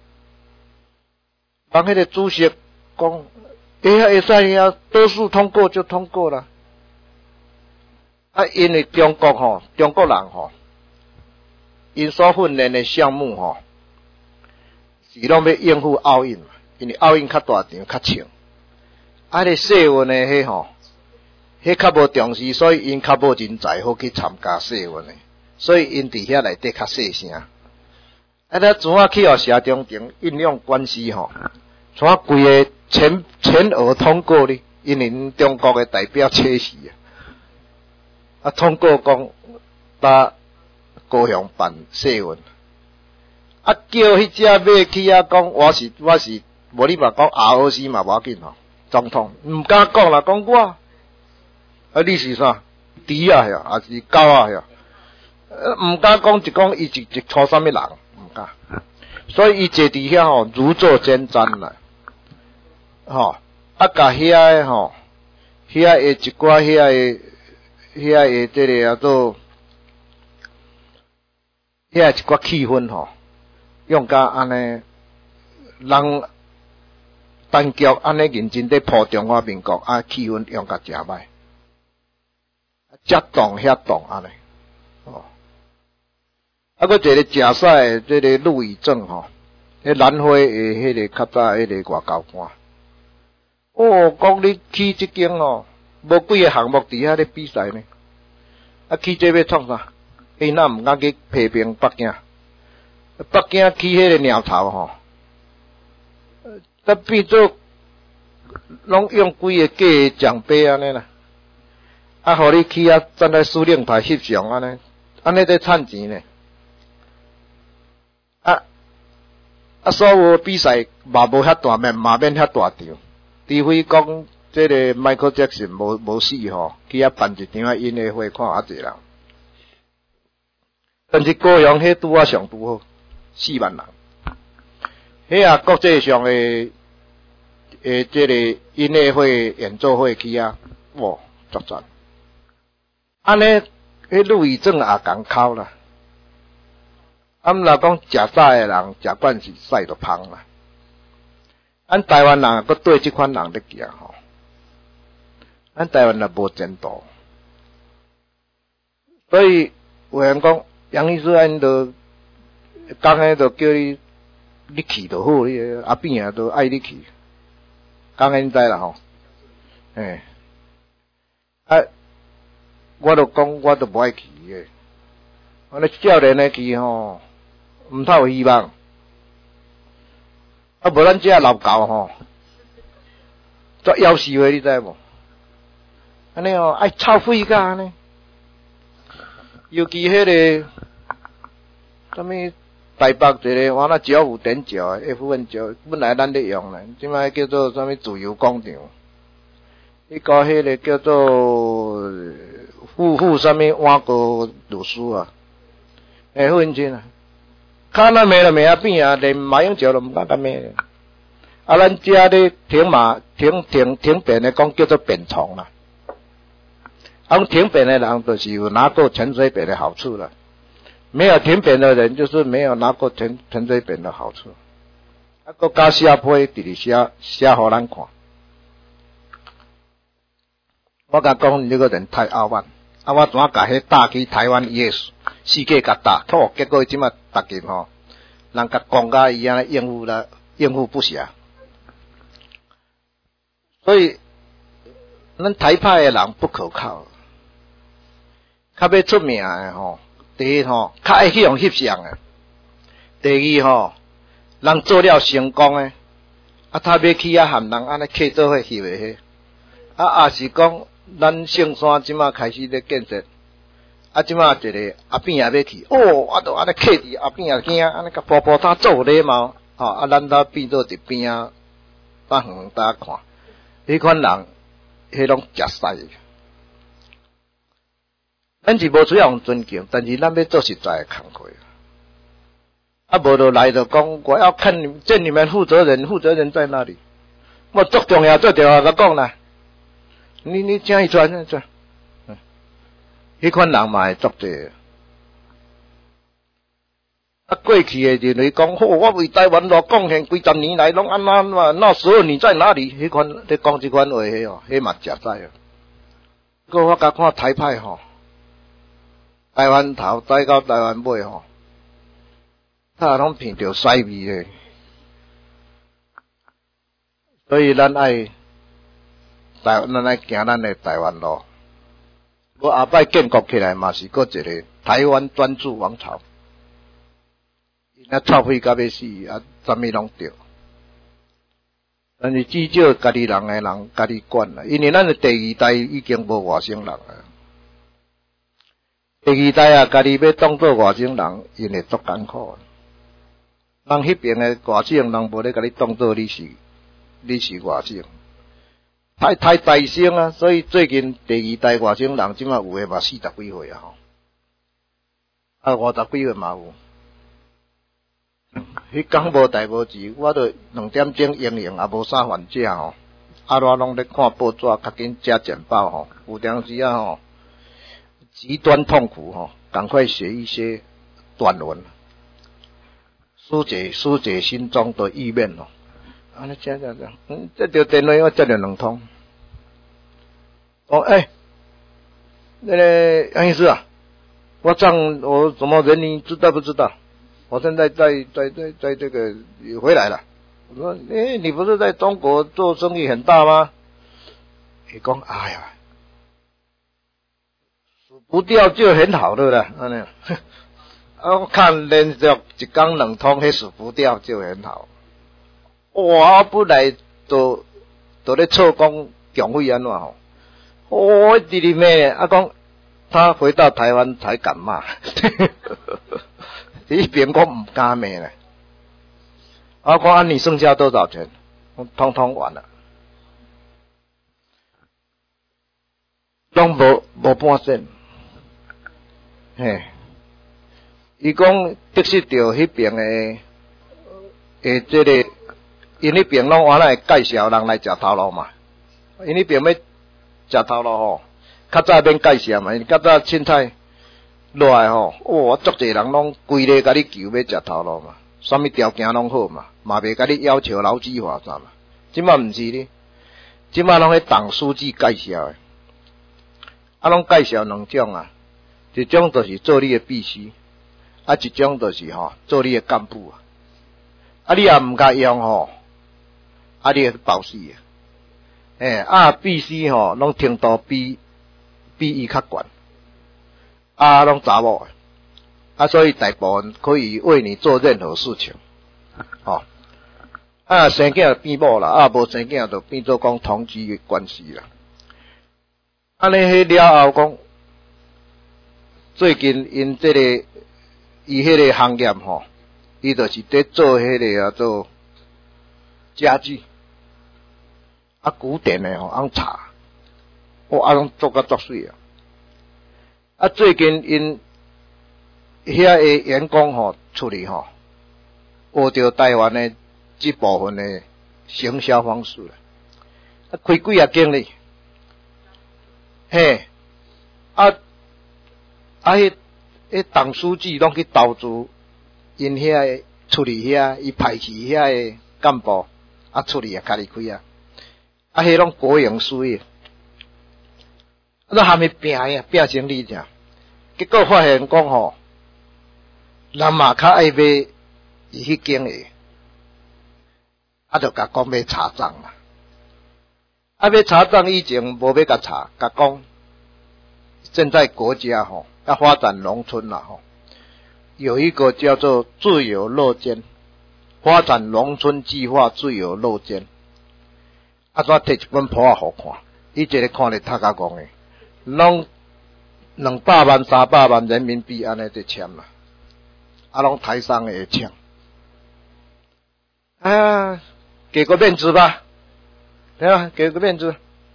当迄个主席讲，哎呀会使呀，多数通过就通过啦。啊，因为中国吼，中国人吼。因所训练的项目吼，是拢要应付奥运嘛，因为奥运较大场较长。啊，咧世运的迄吼，迄较无重视，所以因较无人才好去参加世运的，所以因伫遐内底较细声。啊，咱怎啊去互社中庭应用关系吼，怎啊规个全全额通过哩？因为中国的代表缺席啊，啊通过讲把。高雄办世运，啊叫迄只马去啊讲我是我是，无你嘛讲 R O C 嘛无要紧吼，总统毋敢讲啦，讲我，啊你是啥？猪啊遐，还是狗啊遐？毋敢讲，就讲伊是一撮啥物人，毋敢。所以伊坐伫遐吼，如坐针毡啦，吼，啊甲遐诶吼，遐诶一寡遐诶遐诶这个叫做。遐一寡气氛吼，用甲安尼，人单局安尼认真伫铺中华民国，啊气氛用甲诚歹，遮动遐动安尼，哦，啊，佫一个诚使诶，即个陆羽正吼，迄南非诶，迄个较早迄个外交官，哦，讲你去即间哦，无几个项目伫遐咧比赛呢，啊去这要创啥？伊哪毋敢去批评北京？北京起迄个鸟头吼，啊变做拢用几个假的奖杯安尼啦，啊，互你去啊站在司令台翕相安尼，安尼在趁钱呢。啊啊，所有比赛嘛无遐大面，嘛免遐大场，除非讲即个迈克杰克逊无无死吼，去遐办一场音乐会看偌济人。但是高雄迄拄啊上拄好，四万人。迄啊国际上诶诶，即个音乐会演奏会去啊，哇，足赞！安尼，迄陆羽正也共哭啦。啊，毋若讲食早诶人食惯是屎就芳啦。咱台湾人佫对即款人咧行吼，咱台湾人无前途，所以有人讲。杨医师，因都讲诶，都叫你你去就好，你阿扁啊都爱你去，讲诶，你知啦吼，诶，啊，我都讲我都无爱去诶，我咧少年诶去吼，毋太有希望，啊，无咱遮老狗吼，作夭寿诶，你知无？安尼哦，爱臭屁甲安尼。尤其迄个，什么台北一个，我那招有点招诶 ，F one 招，本来咱咧用咧，即摆叫做什么自由广场，迄个迄个叫做富富什么碗糕律师啊，诶，分钱啊，看那卖了卖啊变啊，连马英九都毋敢甲卖。啊，咱遮咧停马停停停便咧讲叫做便虫啦。啊，停便的人就是有拿过陈水扁的好处了，没有停便的人就是没有拿过陈陈水扁的好处。啊，国家写批直直写写互咱看。我甲讲这个人太傲慢，啊，我怎啊甲迄打去台湾耶稣世界甲打，错，结果即马逐个吼，人甲讲甲伊安尼应付了，应付不暇。所以，咱台派的人不可靠。较要出名诶吼，第一吼，较爱去用翕相诶；第二吼，人做了成功诶，啊，他要去啊含人安尼客做伙翕诶迄，啊，也是讲咱圣山即马开始咧建设，啊，即马一个阿扁也要去，哦，啊，都安尼客伫阿扁也惊，安尼甲婆婆他做礼貌，吼、哦，啊，咱他变做伫边啊，放远搭看，迄款人，迄拢食屎。咱是无需要用尊敬，但是咱要做实在的工课。啊，无就来就讲，我要看你见你们负责人，负责人在哪里？我最重要最重要甲讲啦，你你请伊出来，请伊出来。嗯，迄款人嘛会作对。啊，过去的认为讲，好，我为台湾所贡献几十年来，拢安安嘛，那时候你在哪里？迄款咧讲即款话，迄哦，迄嘛食在啊。不过我甲看台派吼。台湾头带到台湾尾吼，他拢闻着屎味咧，所以咱爱台，咱爱行咱的台湾路。我后摆建国起来嘛是搁一个台湾专制王朝，因啊臭屁到要死，啊，啥物拢对。但是至少家己人的人家己管啦，因为咱的第二代已经无外省人啊。第二代啊，家己要当做外省人，因会足艰苦。人迄边的外省人无咧甲你当做你是你是外省，太太大声啊！所以最近第二代外省人即马有诶嘛四十几岁啊吼，啊五十几岁嘛有。迄讲无代无志，我著两点钟营营也无啥还食吼，啊我拢咧看报纸，较紧食简报吼，有当时啊吼。极端痛苦哈，赶快写一些短文，疏解疏解心中的郁闷哦。 安尼这这这，嗯，这条电话我接了两通。哦，哎，那个杨医师啊，我账我什么人你知道不知道？我现在在在在在这个回来了。我说，哎，你不是在中国做生意很大吗？你讲，哎呀，死不掉就很好了啦，安尼。啊，我看连续一天两通，迄死不掉就很好。哇，本来都都咧错讲蒋惠安怎吼，我弟弟妹啊讲，他回到台湾才敢骂，一边讲唔敢骂咧。我讲啊，你剩下多少钱？我通通完了，拢无无半仙，嘿。伊讲得失到迄边诶，诶，这个因迄边拢原来介绍人来食头路嘛，因迄边要食头路吼，较早免介绍嘛，因较早凊彩落来吼，哇，足侪人拢规个甲你求要食头路嘛，啥物条件拢好嘛，嘛袂甲你要求劳基法啥嘛，即摆毋是哩，即摆拢迄党书记介绍诶，啊，拢介绍两种啊，一种就是做你诶秘书。啊，一种就是吼，做你的干部啊，啊，你也毋甲用吼，啊，你会饱死啊，诶，啊，必须吼，拢程度比比伊较悬，啊，拢查某诶，啊，所以大部分可以为你做任何事情，吼，啊，生囝变某啦，啊，无生囝就变做讲同居的关系啦，安尼迄了后讲，最近因这个。伊迄个行业吼，伊就是伫做迄个啊做家具，啊古典的吼，红茶，哦啊拢做甲足水啊。啊最近因遐个员工吼出去吼，学着台湾的即部分的行销方式啦，啊开几啊间哩，嘿，啊啊迄。迄党书记拢去投资，因遐处理遐，伊派去遐个干部，啊处理也家己开啊，啊迄拢国营事业，啊都还没拼呀，拼成理者，结果发现讲吼，人嘛较爱买伊迄间个，啊就甲讲要查账嘛，啊要查账以前无要甲查，甲讲，现在国家吼。要发展农村了吼，有一个叫做自由落间，发展农村计划自由落间。啊，怎摕一本谱仔互看，伊一个看咧读甲讲诶，拢两百万、三百万人民币安尼在签啦，啊，拢台商会签。啊，给个面子吧，对吧？给个面子。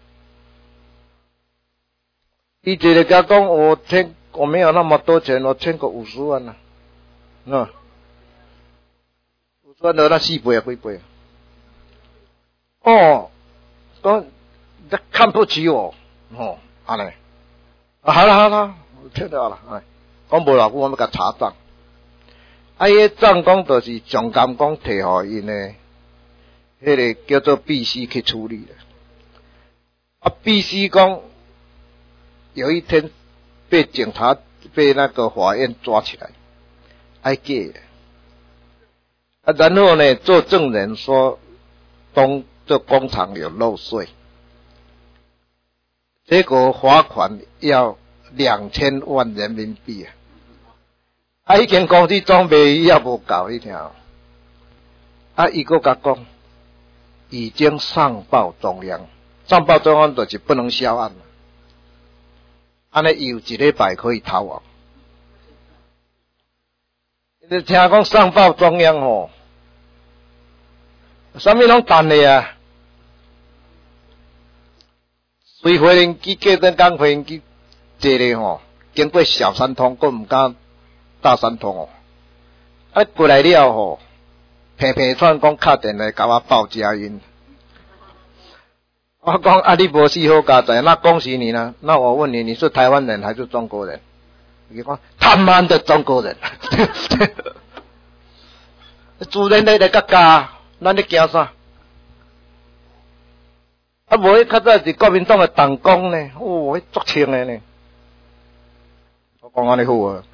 伊一个甲讲，我听。我没有那么多钱，我欠个五十万呐、啊，啊，五十万的那四倍啊，几倍啊？哦，都他看不起我，哦，安尼，啊，好了好了，我听到了，哎，讲无偌久，我要甲查账，啊，伊个账讲就是上监讲摕互因呢，迄个叫做必须去处理的，啊，必须讲有一天。被警察被那个法院抓起来，挨戒啊，然后呢，做证人说东这工厂有漏税，结果罚款要两千万人民币啊！啊，已经公司装备也无够一条，啊，伊个甲讲已经上报中央，上报中央就是不能销案了。安尼有一礼拜可以逃亡。你听讲上报中央吼，啥物拢等咧啊？随飞行机过登讲飞行机坐咧吼，经过小三通，佫毋敢大三通哦。啊，过来了吼，平平串讲敲电话甲我报佳音。我讲啊，你无死好家在，那恭喜你呢。那我问你，你是台湾人还是中国人？你讲他妈的中国人，自然你来甲教，咱咧惊啥？ 啊，无迄较早是国民党的党工呢，哦，迄足清的呢。我讲安尼好啊。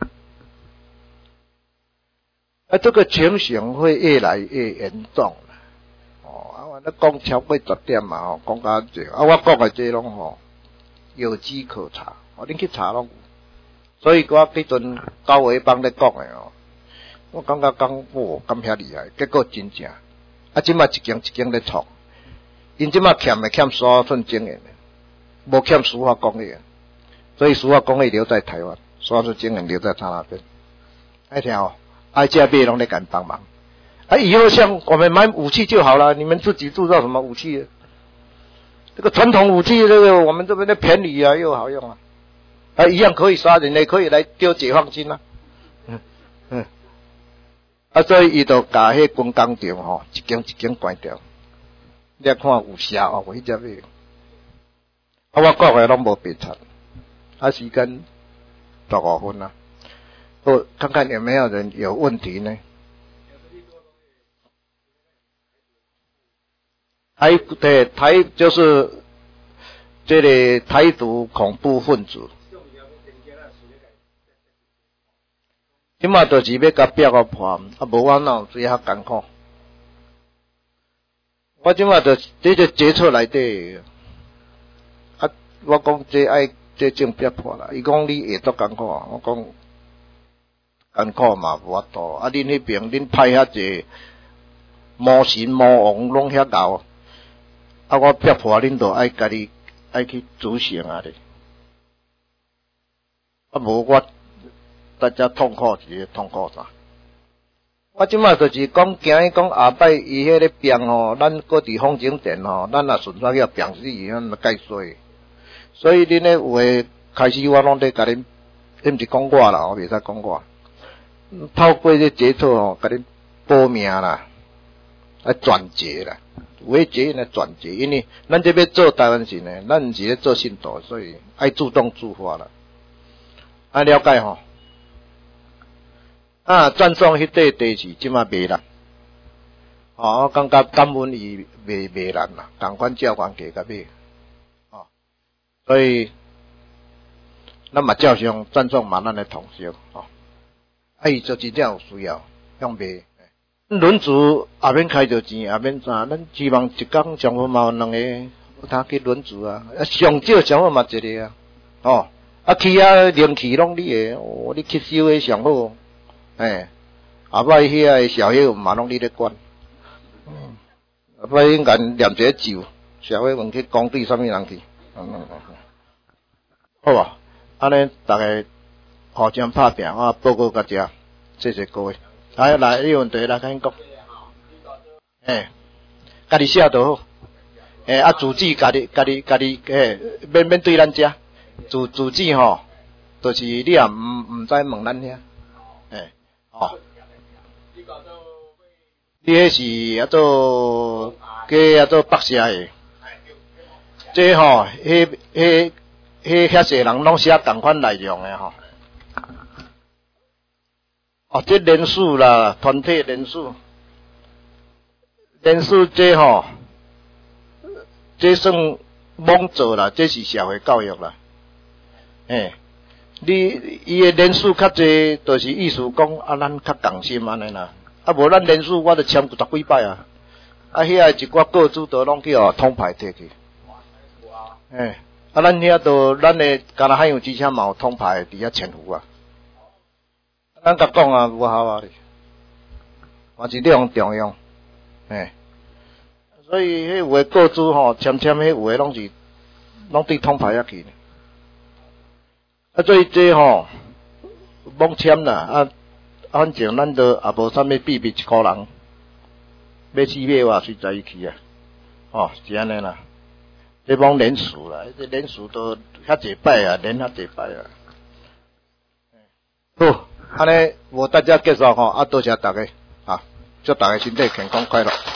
啊，这个情形会越来越严重了。哦，啊，我咧讲超过十点嘛，吼，讲到这，啊，我讲的这拢吼有迹可查，哦，恁去查拢有。所以我迄阵高伟邦咧讲的哦，我感觉讲哦，咁遐厉害，结果真正，啊，即马一间一间咧创。因即马欠的欠三寸经验，无欠司法公义，所以司法公义留在台湾，三寸经验留在他那边。爱听哦，爱家别拢来敢帮忙。啊，以后像我们买武器就好了，你们自己铸造什么武器？这个传统武器，这个我们这边的便宜啊，又好用啊，啊，一样可以杀人，也可以来丢解放军啊。嗯嗯，啊，所以伊就把迄军工厂吼，一间一间关掉。你看有啥哦？迄只咩？啊，我讲的拢无白差。啊，时间十五分啦。我看看有没有人有问题呢？台对台就是这个台独恐怖分子。即马就是要甲逼个破，啊，无我哪有最较艰苦。我即马就这个决策内底，啊，我讲这爱这正逼破啦。伊讲你会足艰苦，我讲艰苦嘛无法度。啊，恁迄边恁派遐济魔神魔王拢遐搞，啊，我逼破恁就爱家己爱去执行啊咧。啊，无我大家痛苦是痛苦啥？我即马就是讲，惊伊讲下摆伊迄个病吼，咱搁伫风景店吼，咱若顺便要病死伊，咱介衰。所以恁咧有诶开始，我拢咧甲恁，恁毋是讲我啦，我袂使讲我。透过这决策吼，甲恁保命啦，来转捷啦，有诶捷来转捷，因为咱这边做台湾人呢，咱毋是咧做信徒，所以爱主动自发啦，爱了解吼。啊，赞颂迄块地是即马卖啦，哦，我感觉感恩伊卖卖难啦，共款照关价甲买，哦，所以咱嘛照常赞颂嘛，咱来同烧，哦，啊，伊就真正有需要，向卖。轮主也免开着钱，也免啥，咱希望一工上好嘛有两个，有通去轮主啊，啊，上少上好嘛一个啊，哦，啊去啊灵气拢你诶，哦，你去收诶上好。哎，后摆遐个小伙嘛拢你咧管，嗯，后摆应该念一个咒，小伙问去讲对啥物人去，嗯嗯嗯，好吧，安尼大家互相拍拼，我报告甲遮，谢谢各位。来来，有问题来跟讲。哎，家己写就好。哎，啊，主旨家己家己家己，哎，免免对咱遮，主主旨吼，就是你也毋毋知问咱遐，哎。哦，你迄是啊做加啊做北社的，这吼，迄迄迄遐济人拢写同款内容的吼。哦，这人数啦，团体人数，人数这吼，这算罔做啦，这是社会教育啦，诶。你伊诶人数较济，就是意思讲啊，咱较共心安尼啦。啊，无咱人数我著签过十几摆啊。啊，遐一寡个主都拢去哦通牌摕去。诶，啊，咱遐都咱诶加拿海洋之前嘛有通牌伫遐潜伏啊。咱甲讲啊，无效啊，嘛是这样重用。诶，所以迄有诶个主吼签签迄有诶拢是拢对通牌遐去。啊，所以这吼罔签啦，啊，反正咱都也无啥物秘密，一个人要死要活随在伊去啊，哦，是安尼啦。这帮连署啦，这连署都遐济摆啊，连遐济摆啊。好，安尼我大家介绍吼，啊，多谢大家啊，祝大家身体健康快乐。